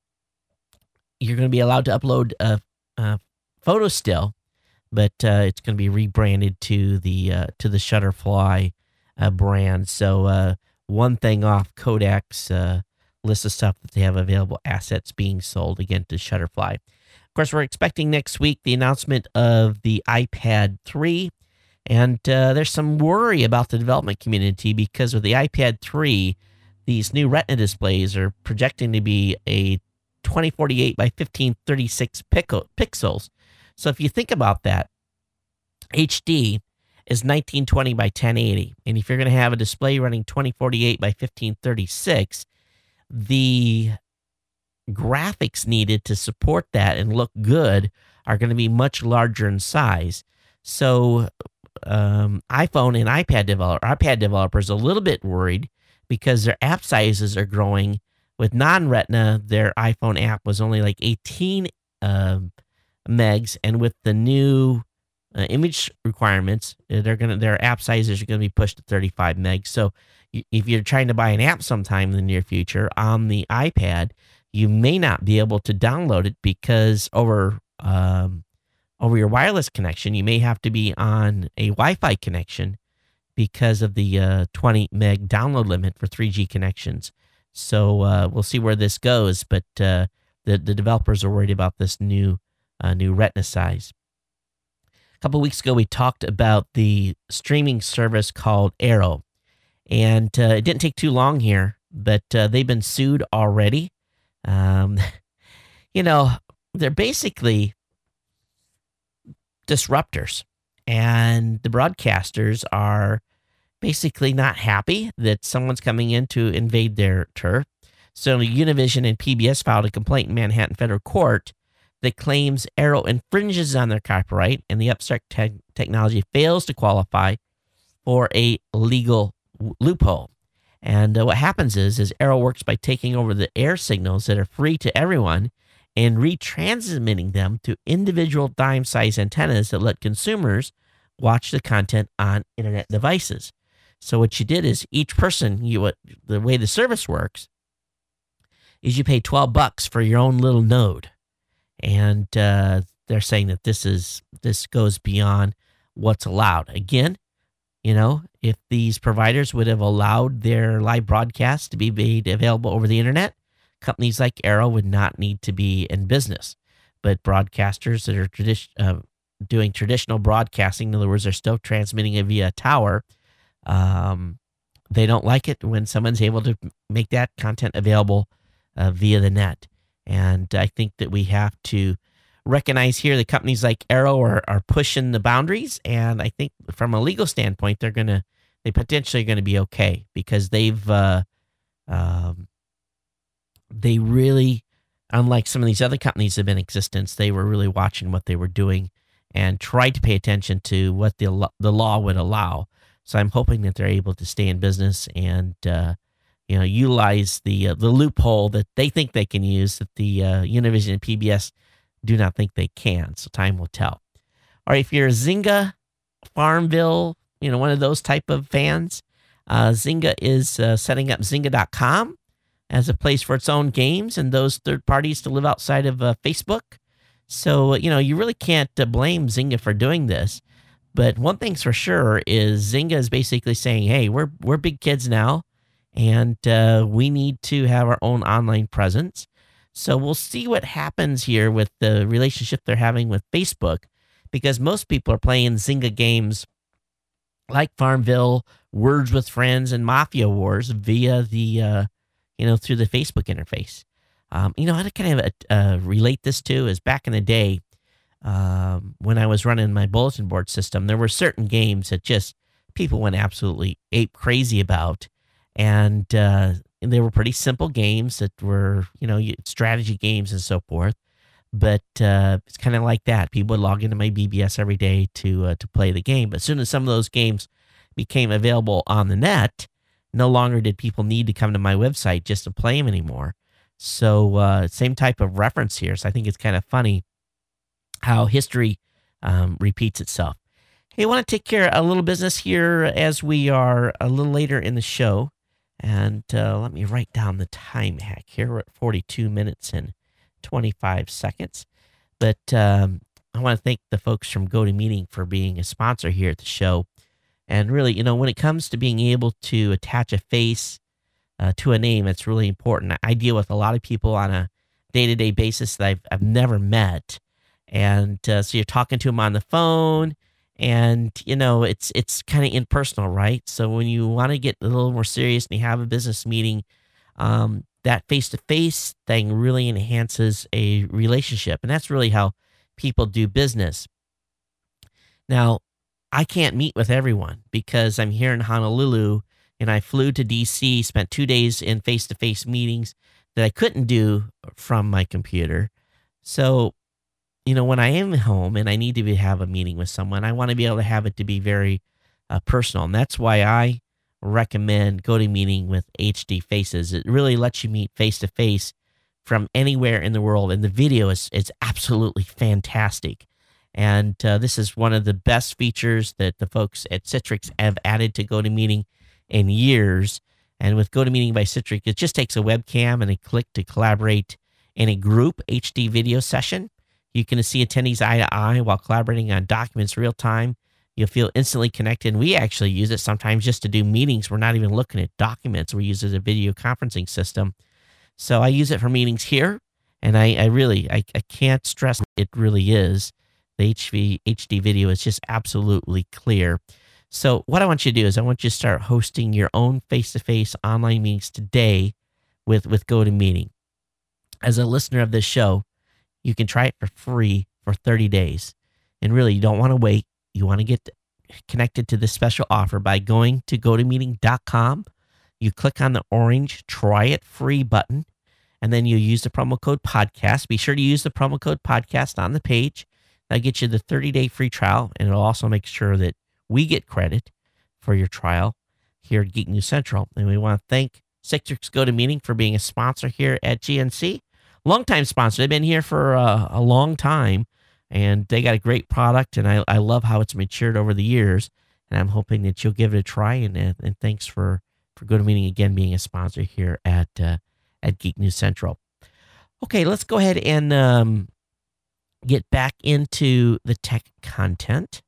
you're going to be allowed to upload a, a photo still, but uh, it's going to be rebranded to the uh, to the Shutterfly uh, brand. So. Uh, One thing off Kodak's uh, list of stuff that they have available assets being sold again to Shutterfly. Of course, we're expecting next week the announcement of the iPad three, and uh, there's some worry about the development community because with the iPad three, these new Retina displays are projecting to be a twenty forty-eight by fifteen thirty-six pixels. So if you think about that, H D is nineteen twenty by ten eighty. And if you're going to have a display running twenty forty-eight by fifteen thirty-six, the graphics needed to support that and look good are going to be much larger in size. So um, iPhone and iPad developer, iPad developers are a little bit worried because their app sizes are growing. With non-Retina, their iPhone app was only like eighteen uh, megs, and with the new Uh, image requirements, they're gonna their app sizes are gonna be pushed to thirty-five megs. So y- if you're trying to buy an app sometime in the near future on the iPad, you may not be able to download it because over um, over your wireless connection, you may have to be on a Wi-Fi connection because of the uh, twenty meg download limit for three G connections. So uh, we'll see where this goes, but uh, the the developers are worried about this new uh, new Retina size. A couple of weeks ago, we talked about the streaming service called Arrow, and uh, it didn't take too long here, but uh, they've been sued already. Um, you know, they're basically disruptors, and the broadcasters are basically not happy that someone's coming in to invade their turf. So Univision and P B S filed a complaint in Manhattan Federal Court that claims Arrow infringes on their copyright and the upstart te- technology fails to qualify for a legal w- loophole. And uh, what happens is, is Arrow works by taking over the air signals that are free to everyone and retransmitting them to individual dime-sized antennas that let consumers watch the content on internet devices. So what you did is each person, you what the way the service works is you pay twelve bucks for your own little node, and uh, they're saying that this is this goes beyond what's allowed. Again, you know, if these providers would have allowed their live broadcasts to be made available over the internet, companies like Arrow would not need to be in business. But broadcasters that are tradi- uh, doing traditional broadcasting, in other words, they're still transmitting it via a tower, um, they don't like it when someone's able to make that content available uh, via the net. And I think that we have to recognize here that companies like Arrow are, are pushing the boundaries, and I think from a legal standpoint, they're gonna they potentially going to be okay because they've uh, um, they really, unlike some of these other companies that have been in existence, they were really watching what they were doing and tried to pay attention to what the the law would allow. So I'm hoping that they're able to stay in business and uh, you know utilize the uh, the loophole that they think they can use that the uh, Univision and P B S do not think they can. So time will tell. All right, if you're a Zynga, Farmville, you know, one of those type of fans, uh, Zynga is uh, setting up Zynga dot com as a place for its own games and those third parties to live outside of uh, Facebook. So, you know, you really can't uh, blame Zynga for doing this. But one thing's for sure is Zynga is basically saying, hey, we're we're big kids now, and uh, we need to have our own online presence. So we'll see what happens here with the relationship they're having with Facebook, because most people are playing Zynga games like Farmville, Words with Friends, and Mafia Wars via the, uh, you know, through the Facebook interface. Um, you know, how to kind of uh, relate this to is back in the day um, when I was running my bulletin board system, there were certain games that just people went absolutely ape crazy about, and uh, And they were pretty simple games that were, you know, strategy games and so forth. But uh, it's kind of like that. People would log into my B B S every day to uh, to play the game. But as soon as some of those games became available on the net, no longer did people need to come to my website just to play them anymore. So uh, same type of reference here. So I think it's kind of funny how history um, repeats itself. Hey, I want to take care of a little business here as we are a little later in the show. And uh, let me write down the time hack here. We're at forty-two minutes and twenty-five seconds. But um, I want to thank the folks from GoToMeeting for being a sponsor here at the show. And really, you know, when it comes to being able to attach a face uh, to a name, it's really important. I deal with a lot of people on a day-to-day basis that I've, I've never met. And uh, so you're talking to them on the phone. And, you know, it's it's kind of impersonal, right? So when you want to get a little more serious and you have a business meeting, um, that face-to-face thing really enhances a relationship. And that's really how people do business. Now, I can't meet with everyone because I'm here in Honolulu and I flew to D C, spent two days in face-to-face meetings that I couldn't do from my computer. So, you know, when I am home and I need to be, have a meeting with someone, I want to be able to have it to be very uh, personal. And that's why I recommend GoToMeeting with H D Faces. It really lets you meet face-to-face from anywhere in the world. And the video is, is absolutely fantastic. And uh, this is one of the best features that the folks at Citrix have added to GoToMeeting in years. And with GoToMeeting by Citrix, it just takes a webcam and a click to collaborate in a group H D video session. You can see attendees eye to eye while collaborating on documents real time. You'll feel instantly connected. And we actually use it sometimes just to do meetings. We're not even looking at documents. We use it as a video conferencing system. So I use it for meetings here. And I, I really, I, I can't stress it really is. The H V, H D video is just absolutely clear. So what I want you to do is I want you to start hosting your own face-to-face online meetings today with, with GoToMeeting. As a listener of this show, you can try it for free for thirty days. And really, you don't want to wait. You want to get connected to this special offer by going to go to meeting dot com. You click on the orange Try It Free button, and then you use the promo code podcast. Be sure to use the promo code podcast on the page. That'll get you the thirty-day free trial, and it'll also make sure that we get credit for your trial here at Geek News Central. And we want to thank Citrix GoToMeeting for being a sponsor here at G N C. longtime sponsor. They've been here for uh, a long time, and they got a great product, and I, I love how it's matured over the years, and I'm hoping that you'll give it a try, and, and thanks for, for GoToMeeting again being a sponsor here at uh, at Geek News Central. Okay, let's go ahead and um, get back into the tech content.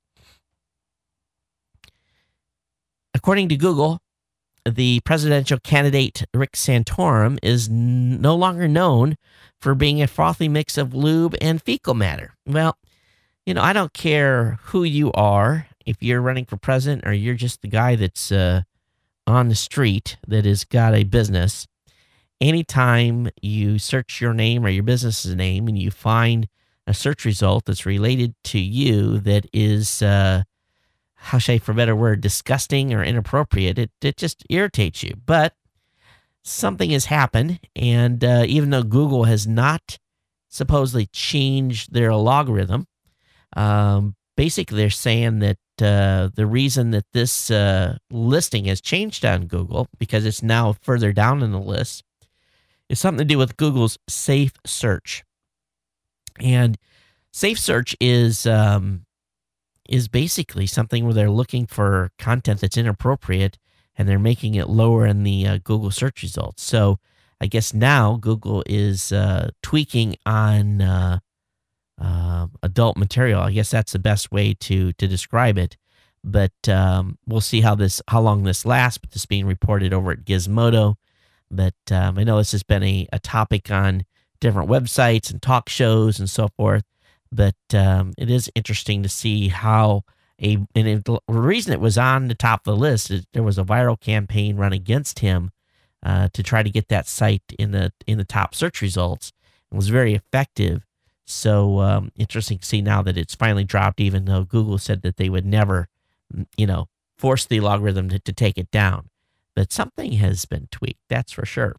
According to Google, the presidential candidate Rick Santorum is n- no longer known for being a frothy mix of lube and fecal matter. Well, you know, I don't care who you are, if you're running for president or you're just the guy that's uh, on the street that has got a business. Anytime you search your name or your business's name and you find a search result that's related to you that is, uh, how should I, for a better word, disgusting or inappropriate, it, it just irritates you. But something has happened, and uh, even though Google has not supposedly changed their algorithm, um, basically they're saying that uh, the reason that this uh, listing has changed on Google, because it's now further down in the list, is something to do with Google's Safe Search. And Safe Search is um, is basically something where they're looking for content that's inappropriate, and they're making it lower in the uh, Google search results. So I guess now Google is uh, tweaking on uh, uh, adult material. I guess that's the best way to to describe it. But um, we'll see how this how long this lasts. But this is being reported over at Gizmodo. But um, I know this has been a, a topic on different websites and talk shows and so forth. But um, it is interesting to see how a and it, the reason it was on the top of the list is there was a viral campaign run against him uh, to try to get that site in the in the top search results. It was very effective. So um, interesting to see now that it's finally dropped, even though Google said that they would never, you know, force the algorithm to, to take it down. But something has been tweaked, that's for sure.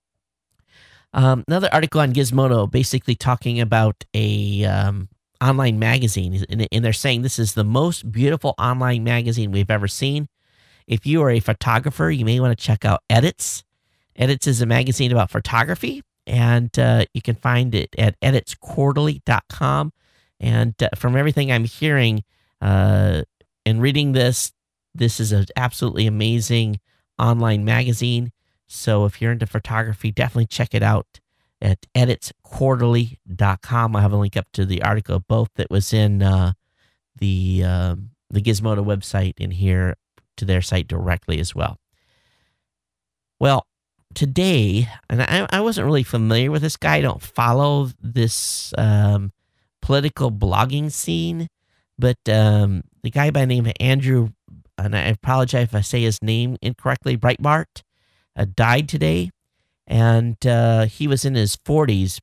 Um, another article on Gizmodo basically talking about a um, online magazine, and, and they're saying this is the most beautiful online magazine we've ever seen. If you are a photographer, you may want to check out Edits. Edits is a magazine about photography, and uh, you can find it at edits quarterly dot com. And uh, from everything I'm hearing uh, and reading this, this is an absolutely amazing online magazine. So if you're into photography, definitely check it out at edits quarterly dot com. I have a link up to the article, both that was in uh, the uh, the Gizmodo website and here to their site directly as well. Well, today, and I, I wasn't really familiar with this guy. I don't follow this um, political blogging scene, but um, the guy by the name of Andrew, and I apologize if I say his name incorrectly, Breitbart, uh, died today, and uh, he was in his forties,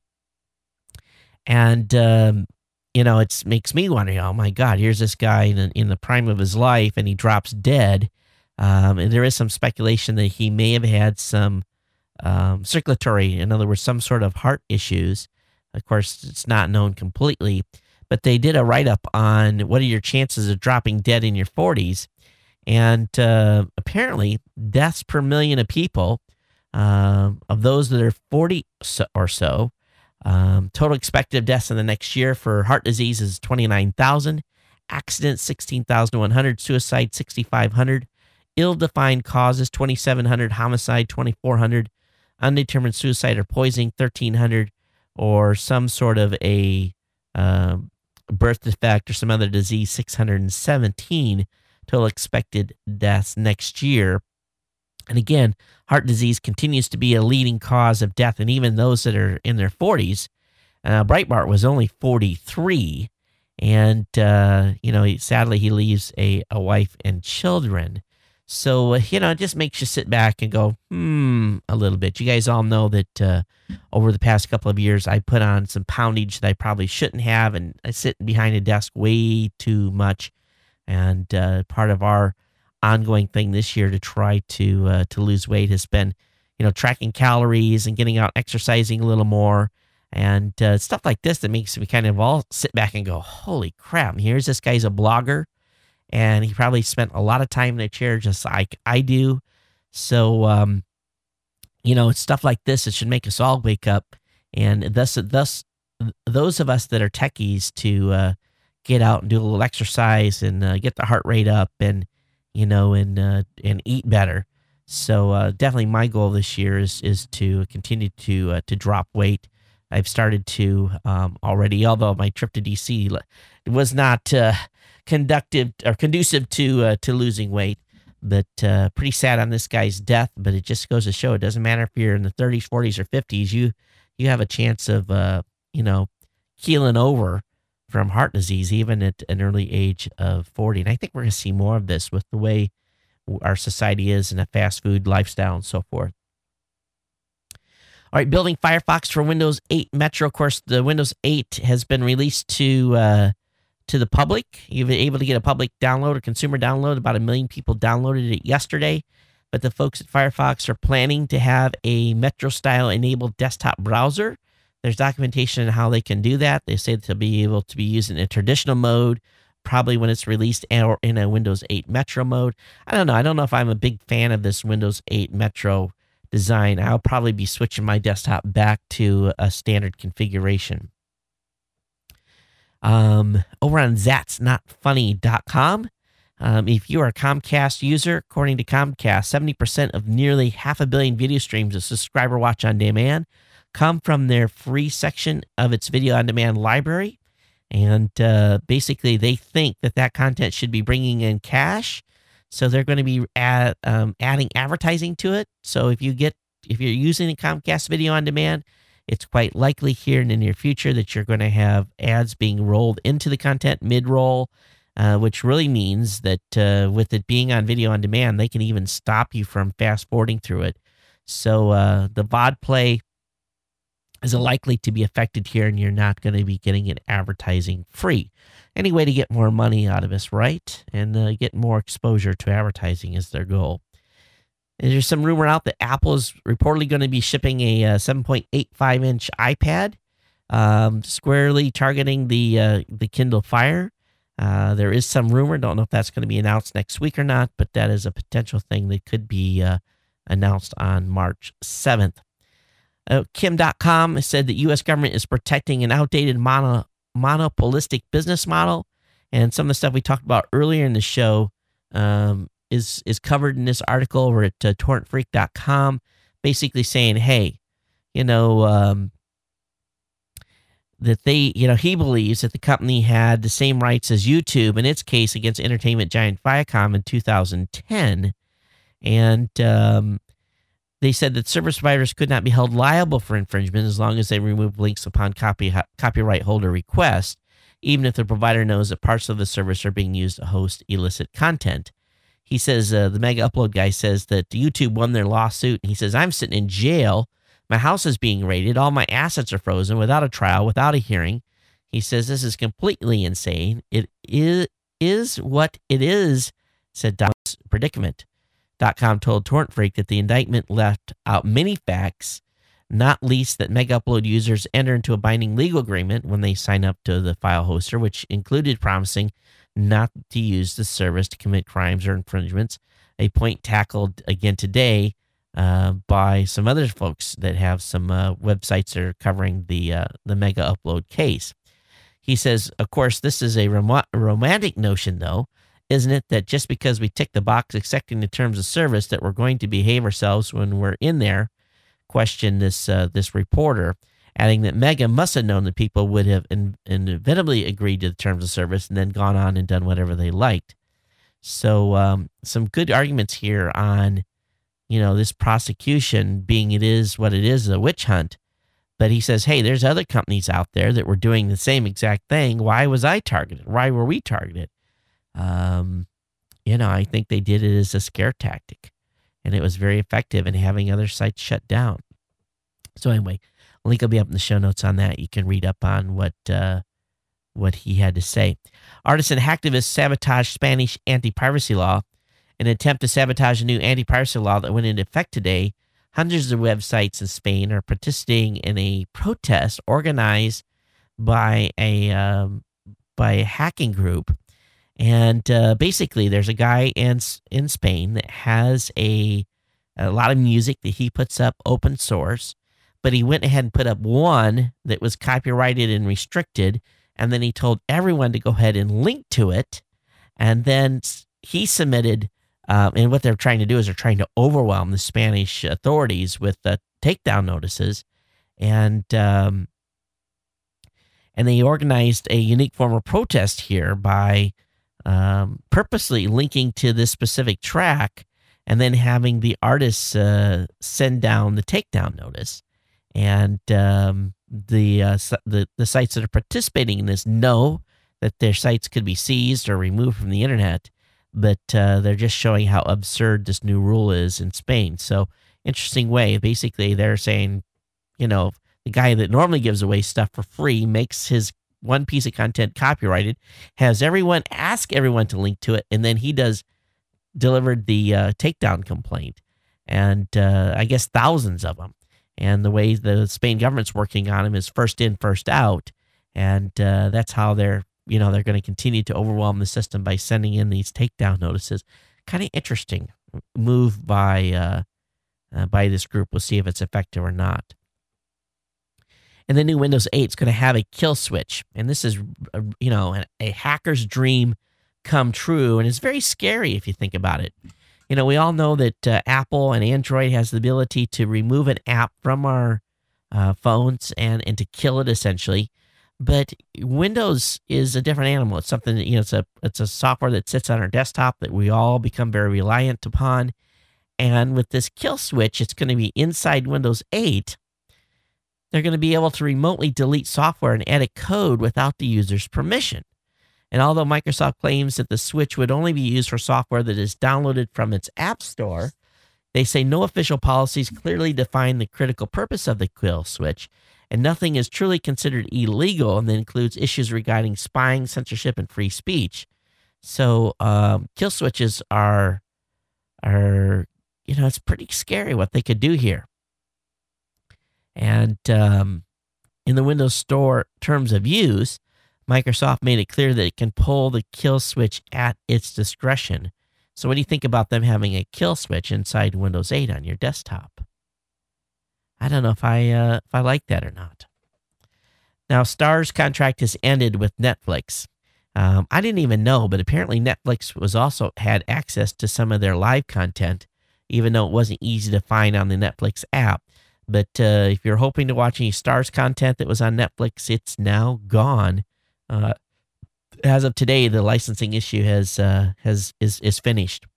and um, you know, it makes me wonder, oh my God, here's this guy in, in the prime of his life, and he drops dead, um, and there is some speculation that he may have had some um, circulatory, in other words, some sort of heart issues. Of course, it's not known completely, but they did a write-up on what are your chances of dropping dead in your forties. And uh, apparently, deaths per million of people, uh, of those that are forty or so, um, total expected deaths in the next year for heart disease is twenty-nine thousand, accidents sixteen thousand one hundred, suicide sixty-five hundred, ill-defined causes twenty-seven hundred, homicide twenty-four hundred, undetermined suicide or poisoning thirteen hundred, or some sort of a uh, birth defect or some other disease six hundred seventeen. Total expected deaths next year. And again, heart disease continues to be a leading cause of death, and even those that are in their forties. Uh, Breitbart was only forty-three, and uh, you know, he, sadly, he leaves a, a wife and children. So uh, you know, it just makes you sit back and go, hmm, a little bit. You guys all know that uh, over the past couple of years, I put on some poundage that I probably shouldn't have, and I sit behind a desk way too much. And uh, part of our ongoing thing this year to try to uh, to lose weight has been, you know, tracking calories and getting out, exercising a little more, and uh, stuff like this that makes me kind of all sit back and go, holy crap, and here's this guy's a blogger, and he probably spent a lot of time in a chair just like I do. So, um, you know, it's stuff like this that should make us all wake up And thus, thus, those of us that are techies to uh, get out and do a little exercise and uh, get the heart rate up and, you know, and uh, and eat better. So uh, definitely my goal this year is is to continue to uh, to drop weight. I've started to um, already, although my trip to D C was not uh, conductive or conducive to uh, to losing weight. But uh, pretty sad on this guy's death. But it just goes to show it doesn't matter if you're in the thirties, forties, or fifties. You you have a chance of uh, you know keeling over from heart disease even at an early age of forty. And I think we're going to see more of this with the way our society is in a fast food lifestyle and so forth. All right, building Firefox for Windows eight Metro. Of course, the Windows eight has been released to uh, to the public. You've been able to get a public download or consumer download. About a million people downloaded it yesterday. But the folks at Firefox are planning to have a Metro-style enabled desktop browser. There's documentation on how they can do that. They say that they'll be able to be used in a traditional mode, probably when it's released, or in a Windows eight Metro mode. I don't know. I don't know if I'm a big fan of this Windows eight Metro design. I'll probably be switching my desktop back to a standard configuration. Um, over on zats not funny dot com, um, if you are a Comcast user, according to Comcast, seventy percent of nearly half a billion video streams of Subscriber Watch on Demand come from their free section of its video on demand library. And uh, basically, they think that that content should be bringing in cash. So they're going to be add, um, adding advertising to it. So if you get, if you're using the Comcast Video on Demand, it's quite likely here in the near future that you're going to have ads being rolled into the content mid-roll, uh, which really means that uh, with it being on Video on Demand, they can even stop you from fast-forwarding through it. So uh, the V O D play is likely to be affected here, and you're not going to be getting it advertising free. Any way to get more money out of us, right? And uh, get more exposure to advertising is their goal. And there's some rumor out that Apple is reportedly going to be shipping a uh, seven point eight five inch iPad, um, squarely targeting the uh, the Kindle Fire. Uh, there is some rumor. Don't know if that's going to be announced next week or not, but that is a potential thing that could be uh, announced on March seventh. Uh, Kim dot com said that U S government is protecting an outdated mono, monopolistic business model. And some of the stuff we talked about earlier in the show um, is is covered in this article over at uh, torrent freak dot com, basically saying, hey, you know, um, that they, you know, he believes that the company had the same rights as YouTube in its case against entertainment giant Viacom in two thousand ten. And um, they said that service providers could not be held liable for infringement as long as they remove links upon copy, copyright holder request, even if the provider knows that parts of the service are being used to host illicit content. He says, uh, the Mega Upload guy says that YouTube won their lawsuit. And he says, I'm sitting in jail. My house is being raided. All my assets are frozen without a trial, without a hearing. He says, this is completely insane. It is, is what it is, said Don's predicament. .com told Torrent Freak that the indictment left out many facts, not least that Mega Upload users enter into a binding legal agreement when they sign up to the file hoster, which included promising not to use the service to commit crimes or infringements, a point tackled again today uh, by some other folks that have some uh, websites that are covering the uh, the Mega Upload case. He says, of course, this is a rom- romantic notion, though, isn't it, that just because we tick the box accepting the terms of service that we're going to behave ourselves when we're in there? Questioned this uh, this reporter, adding that Mega must have known that people would have in- inevitably agreed to the terms of service and then gone on and done whatever they liked. So um, some good arguments here on, you know, this prosecution being it is what it is, a witch hunt. But he says, hey, there's other companies out there that were doing the same exact thing. Why was I targeted? Why were we targeted? Um, you know, I think they did it as a scare tactic, and it was very effective in having other sites shut down. So anyway, link will be up in the show notes on that. You can read up on what uh, what he had to say. Artists and hacktivists sabotage Spanish anti-piracy law. In an attempt to sabotage a new anti-piracy law that went into effect today, hundreds of websites in Spain are participating in a protest organized by a um, by a hacking group. And uh, basically, there's a guy in in Spain that has a a lot of music that he puts up open source, but he went ahead and put up one that was copyrighted and restricted, and then he told everyone to go ahead and link to it, and then he submitted, um, and what they're trying to do is they're trying to overwhelm the Spanish authorities with the takedown notices, and um, and they organized a unique form of protest here by um, purposely linking to this specific track and then having the artists uh, send down the takedown notice. And um, the, uh, the the sites that are participating in this know that their sites could be seized or removed from the internet, but uh, they're just showing how absurd this new rule is in Spain. So, interesting way. Basically, they're saying, you know, the guy that normally gives away stuff for free makes his one piece of content copyrighted, has everyone ask everyone to link to it, and then he does delivered the uh, takedown complaint, and uh, I guess thousands of them. And the way the Spain government's working on him is first in, first out, and uh, that's how they're, you know, they're going to continue to overwhelm the system by sending in these takedown notices. Kind of interesting move by uh, uh, by this group. We'll see if it's effective or not. And the new Windows eight is going to have a kill switch, and this is, a, you know, a, a hacker's dream come true, and it's very scary if you think about it. You know, we all know that uh, Apple and Android has the ability to remove an app from our uh, phones and, and to kill it essentially. But Windows is a different animal. It's something that, you know, it's a it's a software that sits on our desktop that we all become very reliant upon. And with this kill switch, it's going to be inside Windows eight. They're going to be able to remotely delete software and edit code without the user's permission. And although Microsoft claims that the switch would only be used for software that is downloaded from its app store, they say no official policies clearly define the critical purpose of the kill switch, and nothing is truly considered illegal, and that includes issues regarding spying, censorship, and free speech. So um, kill switches are, are, you know, it's pretty scary what they could do here. And um, in the Windows Store terms of use, Microsoft made it clear that it can pull the kill switch at its discretion. So what do you think about them having a kill switch inside Windows eight on your desktop? I don't know if I uh, if I like that or not. Now, Star's contract has ended with Netflix. Um, I didn't even know, but apparently Netflix was also had access to some of their live content, even though it wasn't easy to find on the Netflix app. But uh, if you're hoping to watch any Star's content that was on Netflix, it's now gone. Uh, as of today, the licensing issue has uh, has is is finished.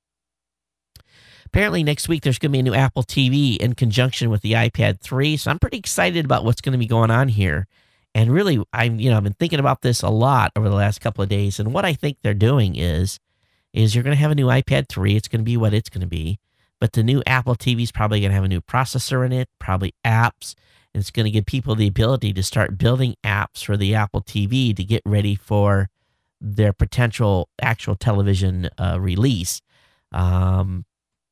Apparently, next week there's going to be a new Apple T V in conjunction with the iPad three, so I'm pretty excited about what's going to be going on here. And really, I'm you know I've been thinking about this a lot over the last couple of days. And what I think they're doing is is you're going to have a new iPad three. It's going to be what it's going to be. But the new Apple T V is probably going to have a new processor in it, probably apps. And it's going to give people the ability to start building apps for the Apple T V to get ready for their potential actual television uh, release. Um,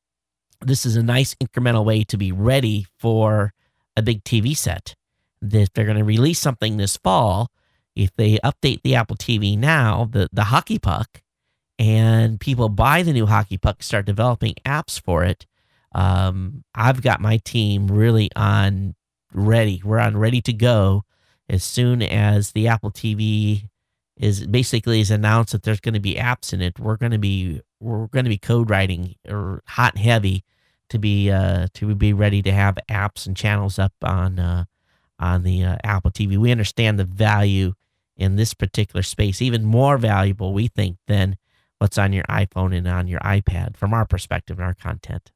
this is a nice incremental way to be ready for a big T V set. If they're going to release something this fall, if they update the Apple T V now, the, the hockey puck, and people buy the new hockey puck, start developing apps for it, um, I've got my team really on ready. We're on ready to go as soon as the Apple T V is basically is announced that there's going to be apps in it. We're going to be we're going to be code writing or hot and heavy to be uh, to be ready to have apps and channels up on uh, on the uh, Apple T V. We understand the value in this particular space, even more valuable, we think, than what's on your iPhone and on your iPad from our perspective and our content.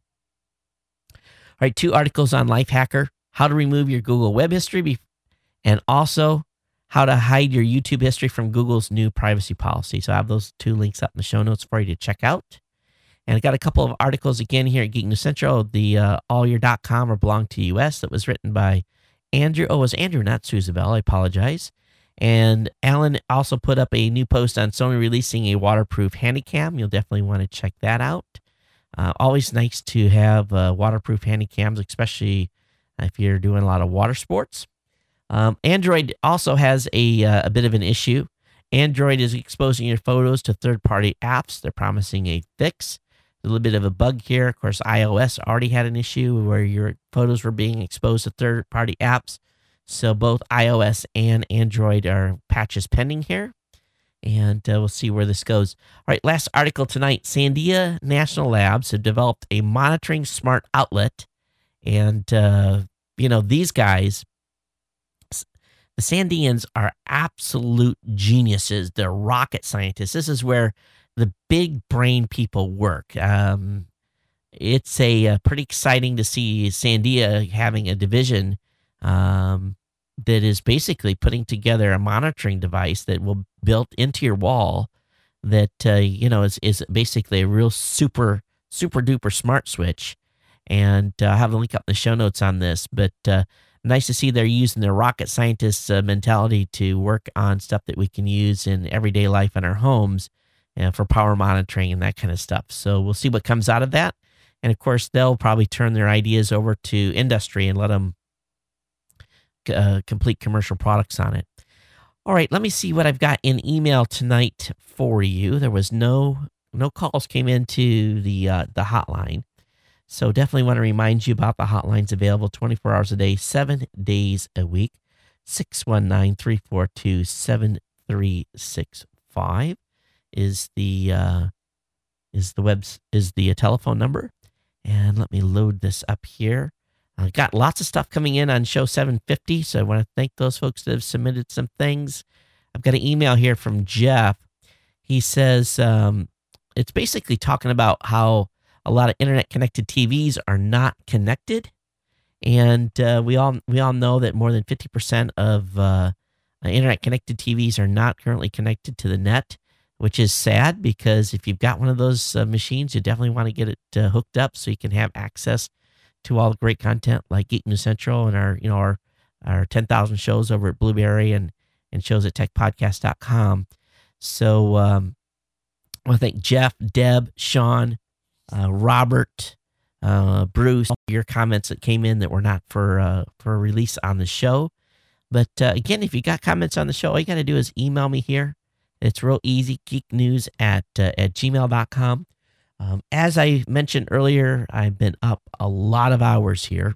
All right, two articles on Lifehacker: how to remove your Google web history, and also how to hide your YouTube history from Google's new privacy policy. So I have those two links up in the show notes for you to check out. And I got a couple of articles again here at Geek News Central, the uh, all your dot com or Belong to U S that was written by Andrew. Oh, it was Andrew, not Suzabel. I apologize. And Alan also put up a new post on Sony releasing a waterproof handycam. You'll definitely want to check that out. Uh, always nice to have uh, waterproof handycams, especially if you're doing a lot of water sports. Um, Android also has a, uh, a bit of an issue. Android is exposing your photos to third-party apps. They're promising a fix. a little bit of a bug here. Of course, iOS already had an issue where your photos were being exposed to third-party apps. So both iOS and Android are patches pending here. And uh, we'll see where this goes. All right, last article tonight. Sandia National Labs have developed a monitoring smart outlet. And, uh, you know, these guys, the Sandians are absolute geniuses. They're rocket scientists. This is where the big brain people work. Um, it's a, uh, pretty exciting to see Sandia having a division um, that is basically putting together a monitoring device that will built into your wall that, uh, you know, is, is basically a real super, super duper smart switch. And uh, I have a link up in the show notes on this, but uh, nice to see they're using their rocket scientist uh, mentality to work on stuff that we can use in everyday life in our homes uh, for power monitoring and that kind of stuff. So we'll see what comes out of that. And of course, they'll probably turn their ideas over to industry and let them uh, complete commercial products on it. All right, let me see what I've got in email tonight for you. There was no no calls came into the uh, the hotline. So definitely want to remind you about the hotlines available twenty-four hours a day, seven days a week. six one nine, three four two, seven three six five is the uh, is the webs is the telephone number. And let me load this up here. I got lots of stuff coming in on show seven fifty, so I want to thank those folks that have submitted some things. I've got an email here from Jeff. He says um, it's basically talking about how a lot of internet-connected T Vs are not connected, and uh, we all we all know that more than fifty percent of uh, internet-connected T Vs are not currently connected to the net, which is sad because if you've got one of those uh, machines, you definitely want to get it uh, hooked up so you can have access to all the great content like Geek News Central and our you know our our ten thousand shows over at Blueberry and and shows at tech podcast dot com. So um, I want to thank Jeff, Deb, Sean, Uh, Robert, uh, Bruce, your comments that came in that were not for uh, for release on the show. But uh, again, if you got comments on the show, all you got to do is email me here. It's real easy, geeknews at, uh, at gmail dot com. Um, as I mentioned earlier, I've been up a lot of hours here.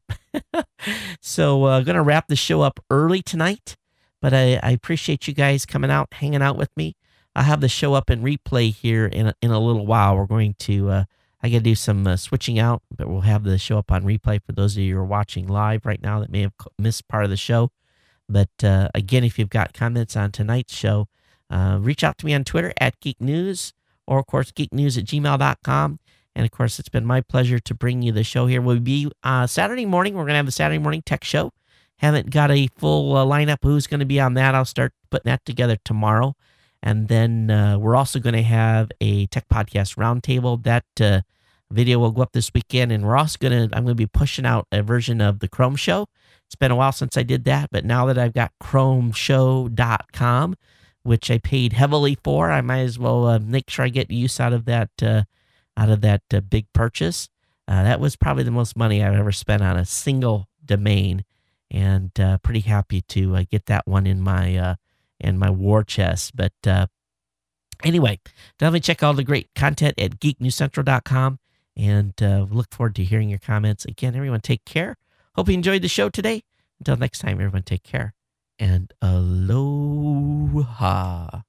so I'm uh, going to wrap the show up early tonight. But I, I appreciate you guys coming out, hanging out with me. I'll have the show up in replay here in a, in a little while. We're going to... Uh, I got to do some uh, switching out, but we'll have the show up on replay for those of you who are watching live right now that may have missed part of the show. But uh, again, if you've got comments on tonight's show, uh, reach out to me on Twitter at Geek News or, of course, geeknews at gmail dot com. And, of course, it's been my pleasure to bring you the show here. We'll be uh, Saturday morning. We're going to have a Saturday morning tech show. Haven't got a full uh, lineup of who's going to be on that. I'll start putting that together tomorrow. And then uh, we're also going to have a Tech Podcast Roundtable. That uh, video will go up this weekend. And we're also going to, I'm going to be pushing out a version of the Chrome Show. It's been a while since I did that, but now that I've got chrome show dot com, which I paid heavily for, I might as well uh, make sure I get use out of that, uh, out of that uh, big purchase. Uh, that was probably the most money I've ever spent on a single domain, and uh, pretty happy to uh, get that one in my uh, in my war chest. But uh, anyway, definitely check all the great content at geek news central dot com, and uh, look forward to hearing your comments. Again, everyone, take care. Hope you enjoyed the show today. Until next time, everyone, take care and aloha.